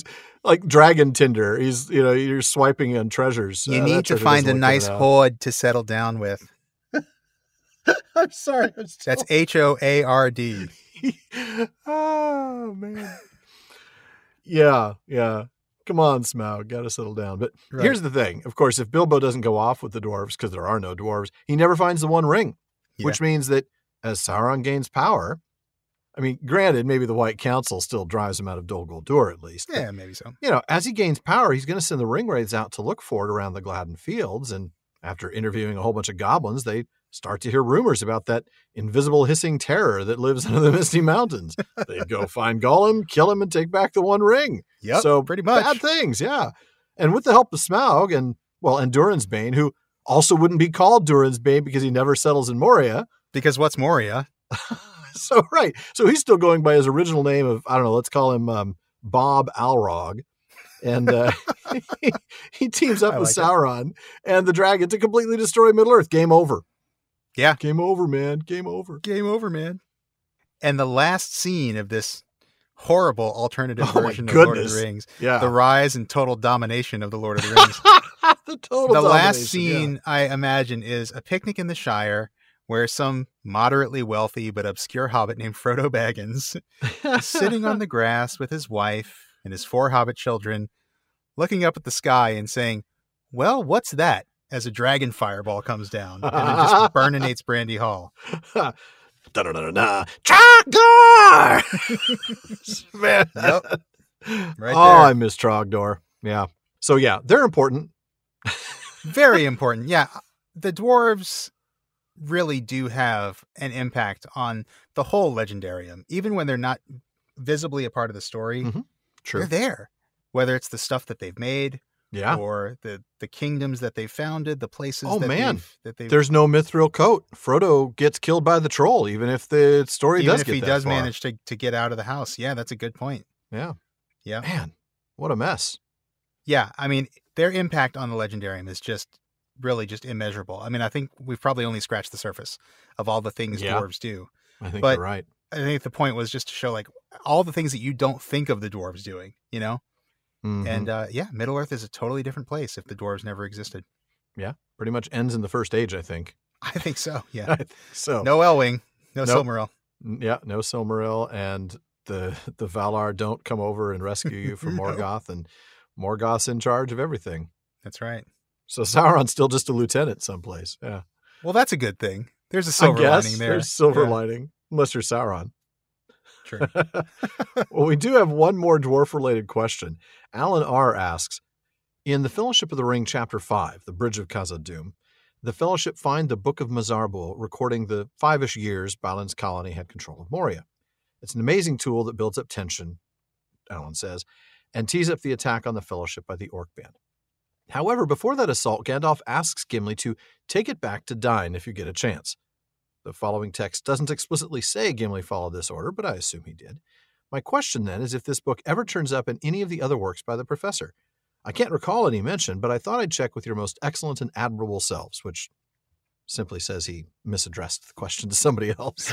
like Dragon Tinder. He's, you know, you're swiping on treasures. You Uh, need that to treasure find a doesn't look nice good enough. hoard to settle down with. I'm sorry. I'm still... That's H O A R D. Oh, man. Yeah, yeah. Come on, Smaug. Got to settle down. But Right. here's the thing. Of course, if Bilbo doesn't go off with the dwarves, because there are no dwarves, he never finds the One Ring, Yeah. which means that as Sauron gains power, I mean, granted, maybe the White Council still drives him out of Dol Guldur at least. but, Yeah, maybe so. you know, as he gains power, he's going to send the ring wraiths out to look for it around the Gladden Fields. And after interviewing a whole bunch of goblins, they start to hear rumors about that invisible hissing terror that lives under the Misty Mountains. They go find Gollum, kill him, and take back the One Ring. Yep, so pretty much. bad things, yeah. And with the help of Smaug and, well, and Durin's Bane, who also wouldn't be called Durin's Bane because he never settles in Moria. Because what's Moria? So, right. So he's still going by his original name of, I don't know, let's call him um, Bob Alrog. And uh, he, he teams up I with like it. Sauron and the dragon to completely destroy Middle-earth. Game over. Yeah. Game over, man. Game over. Game over, man. And the last scene of this horrible alternative Oh, my version of Lord of goodness. the Rings, Yeah. the rise and total domination of the Lord of the Rings. the total The last domination, scene, I imagine, is a picnic in the Shire where some moderately wealthy but obscure hobbit named Frodo Baggins yeah. is sitting on the grass with his wife and his four hobbit children, looking up at the sky and saying, well, what's that? As a dragon fireball comes down and then just burninates Brandy Hall. Da-da-da-da-da. Trogdor! Man. Yep. Right oh, there. I miss Trogdor. Yeah. So, yeah, they're important. Very important. Yeah. The dwarves really do have an impact on the whole legendarium, even when they're not visibly a part of the story. Mhm. True. They're there, whether it's the stuff that they've made Yeah. or the, the kingdoms that they've founded, the places Oh, that, man. they've, that they've There's no mithril coat. Frodo gets killed by the troll, even if the story even does if get he that does far. manage to, to get out of the house. Yeah, that's a good point. Yeah. Yeah. Man, what a mess. Yeah. I mean, their impact on the legendarium is just really just immeasurable. I mean, I think we've probably only scratched the surface of all the things Yeah. dwarves do. I think But- you're right. I think the point was just to show like all the things that you don't think of the dwarves doing, you know? Mhm. And uh, yeah, Middle Earth is a totally different place if the dwarves never existed. Pretty much ends in the first age, I think. I think so. I Yeah. think so, No Elwing, no Nope. Silmaril. N- yeah, no Silmaril, and the the Valar don't come over and rescue you from No. Morgoth, and Morgoth's in charge of everything. That's right. So Sauron's still just a lieutenant someplace. Yeah, Well, that's a good thing. There's a silver I guess lining there. there's silver Yeah, lining, unless you're Sauron. True. Well, we do have one more dwarf-related question. Alan R. asks, in The Fellowship of the Ring, Chapter five, The Bridge of Khazad-dûm, the Fellowship find the Book of Mazarbul recording the five-ish years Balin's colony had control of Moria. It's an amazing tool that builds up tension, Alan says, and tees up the attack on the Fellowship by the Orc band. However, before that assault, Gandalf asks Gimli to take it back to Dine if you get a chance. The following text doesn't explicitly say Gimli followed this order, but I assume he did. My question then is if this book ever turns up in any of the other works by the professor. I can't recall any mention, but I thought I'd check with your most excellent and admirable selves, which simply says he misaddressed the question to somebody else.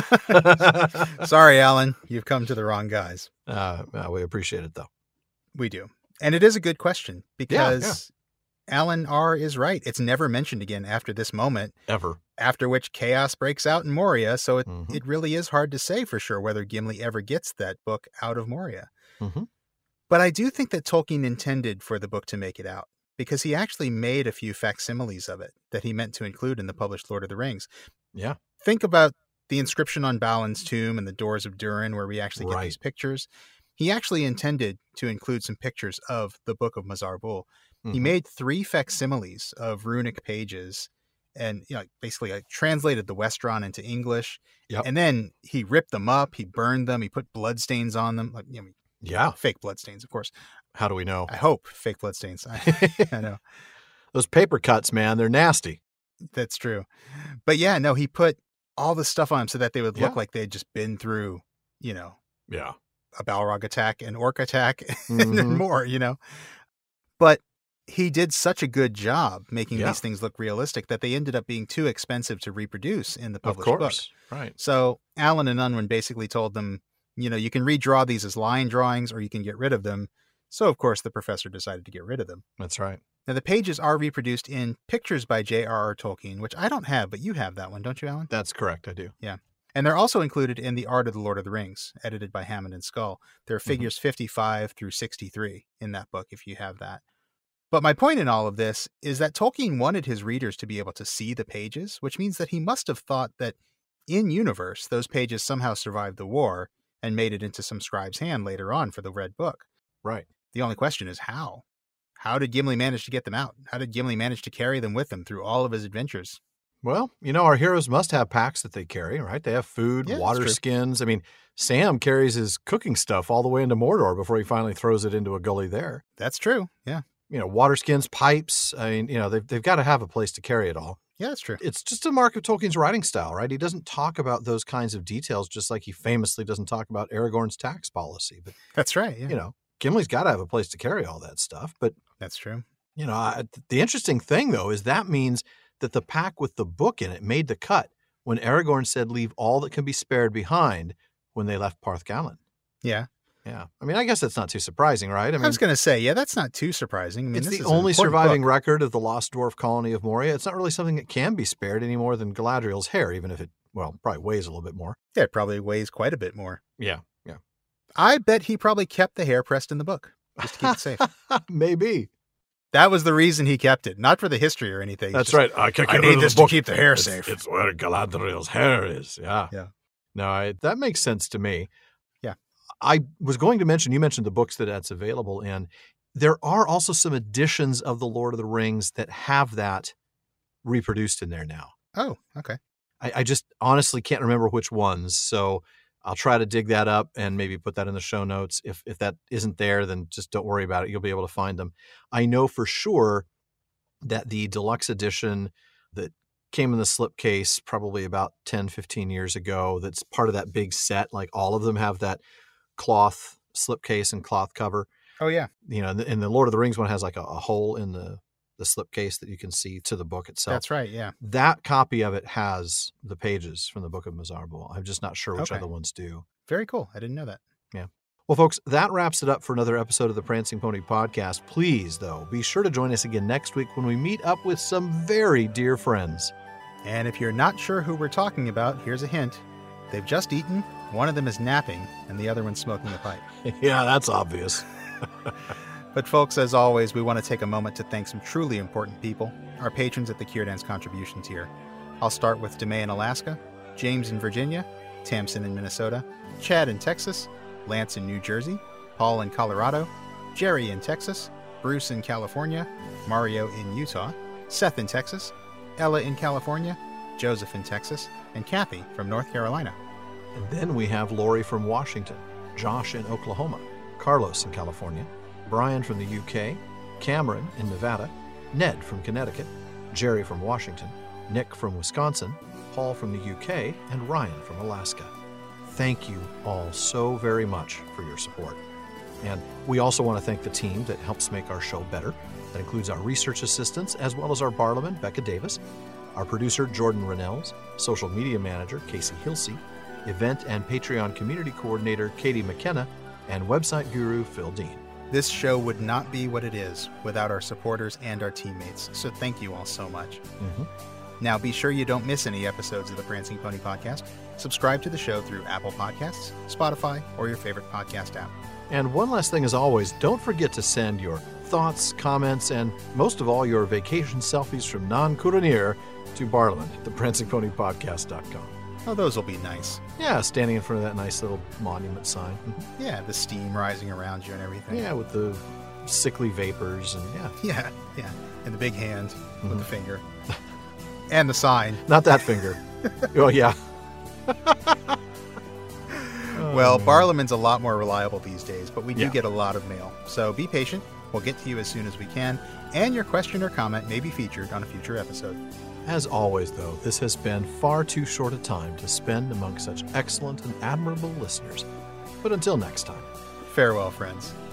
Sorry, Alan. You've come to the wrong guys. uh, uh, we appreciate it, though. We do. And it is a good question because Alan R. is right. It's never mentioned again after this moment, Ever. after which chaos breaks out in Moria. So it, Mhm. it really is hard to say for sure whether Gimli ever gets that book out of Moria. Mhm. But I do think that Tolkien intended for the book to make it out because he actually made a few facsimiles of it that he meant to include in the published Lord of the Rings. Yeah. Think about the inscription on Balin's tomb and the doors of Durin where we actually get Right. these pictures. He actually intended to include some pictures of the Book of Mazarbul. He Mhm. made three facsimiles of runic pages and you know, basically like, translated the Westron into English. Yep. And then he ripped them up, he burned them, he put bloodstains on them, like you know, Yeah. fake bloodstains, of course. How do we know? I hope fake bloodstains. I, I know Those paper cuts, man, they're nasty. that's true. But yeah, no, he put all the stuff on them so that they would look Yeah. like they'd just been through, you know, Yeah. a Balrog attack, an orc attack, and Mhm. then more, you know. But he did such a good job making Yeah. these things look realistic that they ended up being too expensive to reproduce in the Of published book. course. Right. So Allen and Unwin basically told them, you know, you can redraw these as line drawings or you can get rid of them. So, of course, the professor decided to get rid of them. That's right. Now, the pages are reproduced in Pictures by J R R. Tolkien, which I don't have, but you have that one, don't you, Alan? That's correct, I do. Yeah. And they're also included in The Art of the Lord of the Rings, edited by Hammond and Scull. There are figures mm-hmm. fifty-five through sixty-three in that book, if you have that. But my point in all of this is that Tolkien wanted his readers to be able to see the pages, which means that he must have thought that in-universe, those pages somehow survived the war and made it into some scribe's hand later on for the Red Book. Right. The only question is how? How did Gimli manage to get them out? How did Gimli manage to carry them with him through all of his adventures? Well, you know, our heroes must have packs that they carry, right? They have food, yeah, water skins. I mean, Sam carries his cooking stuff all the way into Mordor before he finally throws it into a gully there. That's true, yeah. You know, water skins, pipes. I mean, you know, they've, they've got to have a place to carry it all. Yeah, that's true. It's just a mark of Tolkien's writing style, right? He doesn't talk about those kinds of details, just like he famously doesn't talk about Aragorn's tax policy. But that's right, yeah. You know, Gimli's got to have a place to carry all that stuff. But that's true. You know, I, the interesting thing, though, is that means that the pack with the book in it made the cut when Aragorn said, leave all that can be spared behind when they left Parthgallen. Yeah. Yeah. I mean, I guess that's not too surprising, right? I, mean, I was going to say, yeah, that's not too surprising. I mean, it's this the is only surviving book. record of the lost dwarf colony of Moria. It's not really something that can be spared any more than Galadriel's hair, even if it, well, probably weighs a little bit more. Yeah, it probably weighs quite a bit more. Yeah. Yeah. I bet he probably kept the hair pressed in the book just to keep it safe. Maybe. That was the reason he kept it, not for the history or anything. That's just, right. I, I need this to keep the hair it's, safe. It's where Galadriel's hair is. Yeah. Yeah. No, I, that makes sense to me. Yeah. I was going to mention, you mentioned the books that that's available in. There are also some editions of The Lord of the Rings that have that reproduced in there now. Oh, okay. I, I just honestly can't remember which ones. So I'll try to dig that up and maybe put that in the show notes. If if that isn't there, then just don't worry about it. You'll be able to find them. I know for sure that the deluxe edition that came in the slipcase probably about ten, fifteen years ago, that's part of that big set, like all of them have that cloth slipcase and cloth cover. Oh, yeah. You know, and the Lord of the Rings one has like a, a hole in the, the slipcase that you can see to the book itself. That's right, yeah. That copy of it has the pages from the Book of Mizarbul. I'm just not sure which okay. other ones do. Very cool. I didn't know that. Yeah. Well, folks, that wraps it up for another episode of the Prancing Pony Podcast. Please, though, be sure to join us again next week when we meet up with some very dear friends. And if you're not sure who we're talking about, here's a hint. They've just eaten, one of them is napping, and the other one's smoking a pipe. Yeah, that's obvious. But folks, as always, we want to take a moment to thank some truly important people, our patrons at the Cure-Dance contribution tier. I'll start with DeMay in Alaska, James in Virginia, Tamsin in Minnesota, Chad in Texas, Lance in New Jersey, Paul in Colorado, Jerry in Texas, Bruce in California, Mario in Utah, Seth in Texas, Ella in California, Joseph in Texas, and Kathy from North Carolina. And then we have Lori from Washington, Josh in Oklahoma, Carlos in California, Brian from the U K, Cameron in Nevada, Ned from Connecticut, Jerry from Washington, Nick from Wisconsin, Paul from the U K, and Ryan from Alaska. Thank you all so very much for your support. And we also want to thank the team that helps make our show better. That includes our research assistants, as well as our barliman, Becca Davis, our producer, Jordan Rennells, social media manager, Casey Hilsey, event and Patreon community coordinator, Katie McKenna, and website guru, Phil Dean. This show would not be what it is without our supporters and our teammates, so thank you all so much. Mm-hmm. Now, be sure you don't miss any episodes of the Prancing Pony Podcast. Subscribe to the show through Apple Podcasts, Spotify, or your favorite podcast app. And one last thing, as always, don't forget to send your thoughts, comments, and most of all, your vacation selfies from non-Kuranir to Barliman at the prancing pony podcast dot com. Oh, those will be nice. Yeah, standing in front of that nice little monument sign. Yeah, the steam rising around you and everything. Yeah, with the sickly vapors and yeah. Yeah, yeah. And the big hand mm-hmm. with the finger. And the sign. Not that finger. Oh, yeah. Oh, well, man. Barliman's a lot more reliable these days, but we do yeah. get a lot of mail. So be patient. We'll get to you as soon as we can. And your question or comment may be featured on a future episode. As always, though, this has been far too short a time to spend among such excellent and admirable listeners. But until next time. Farewell, friends.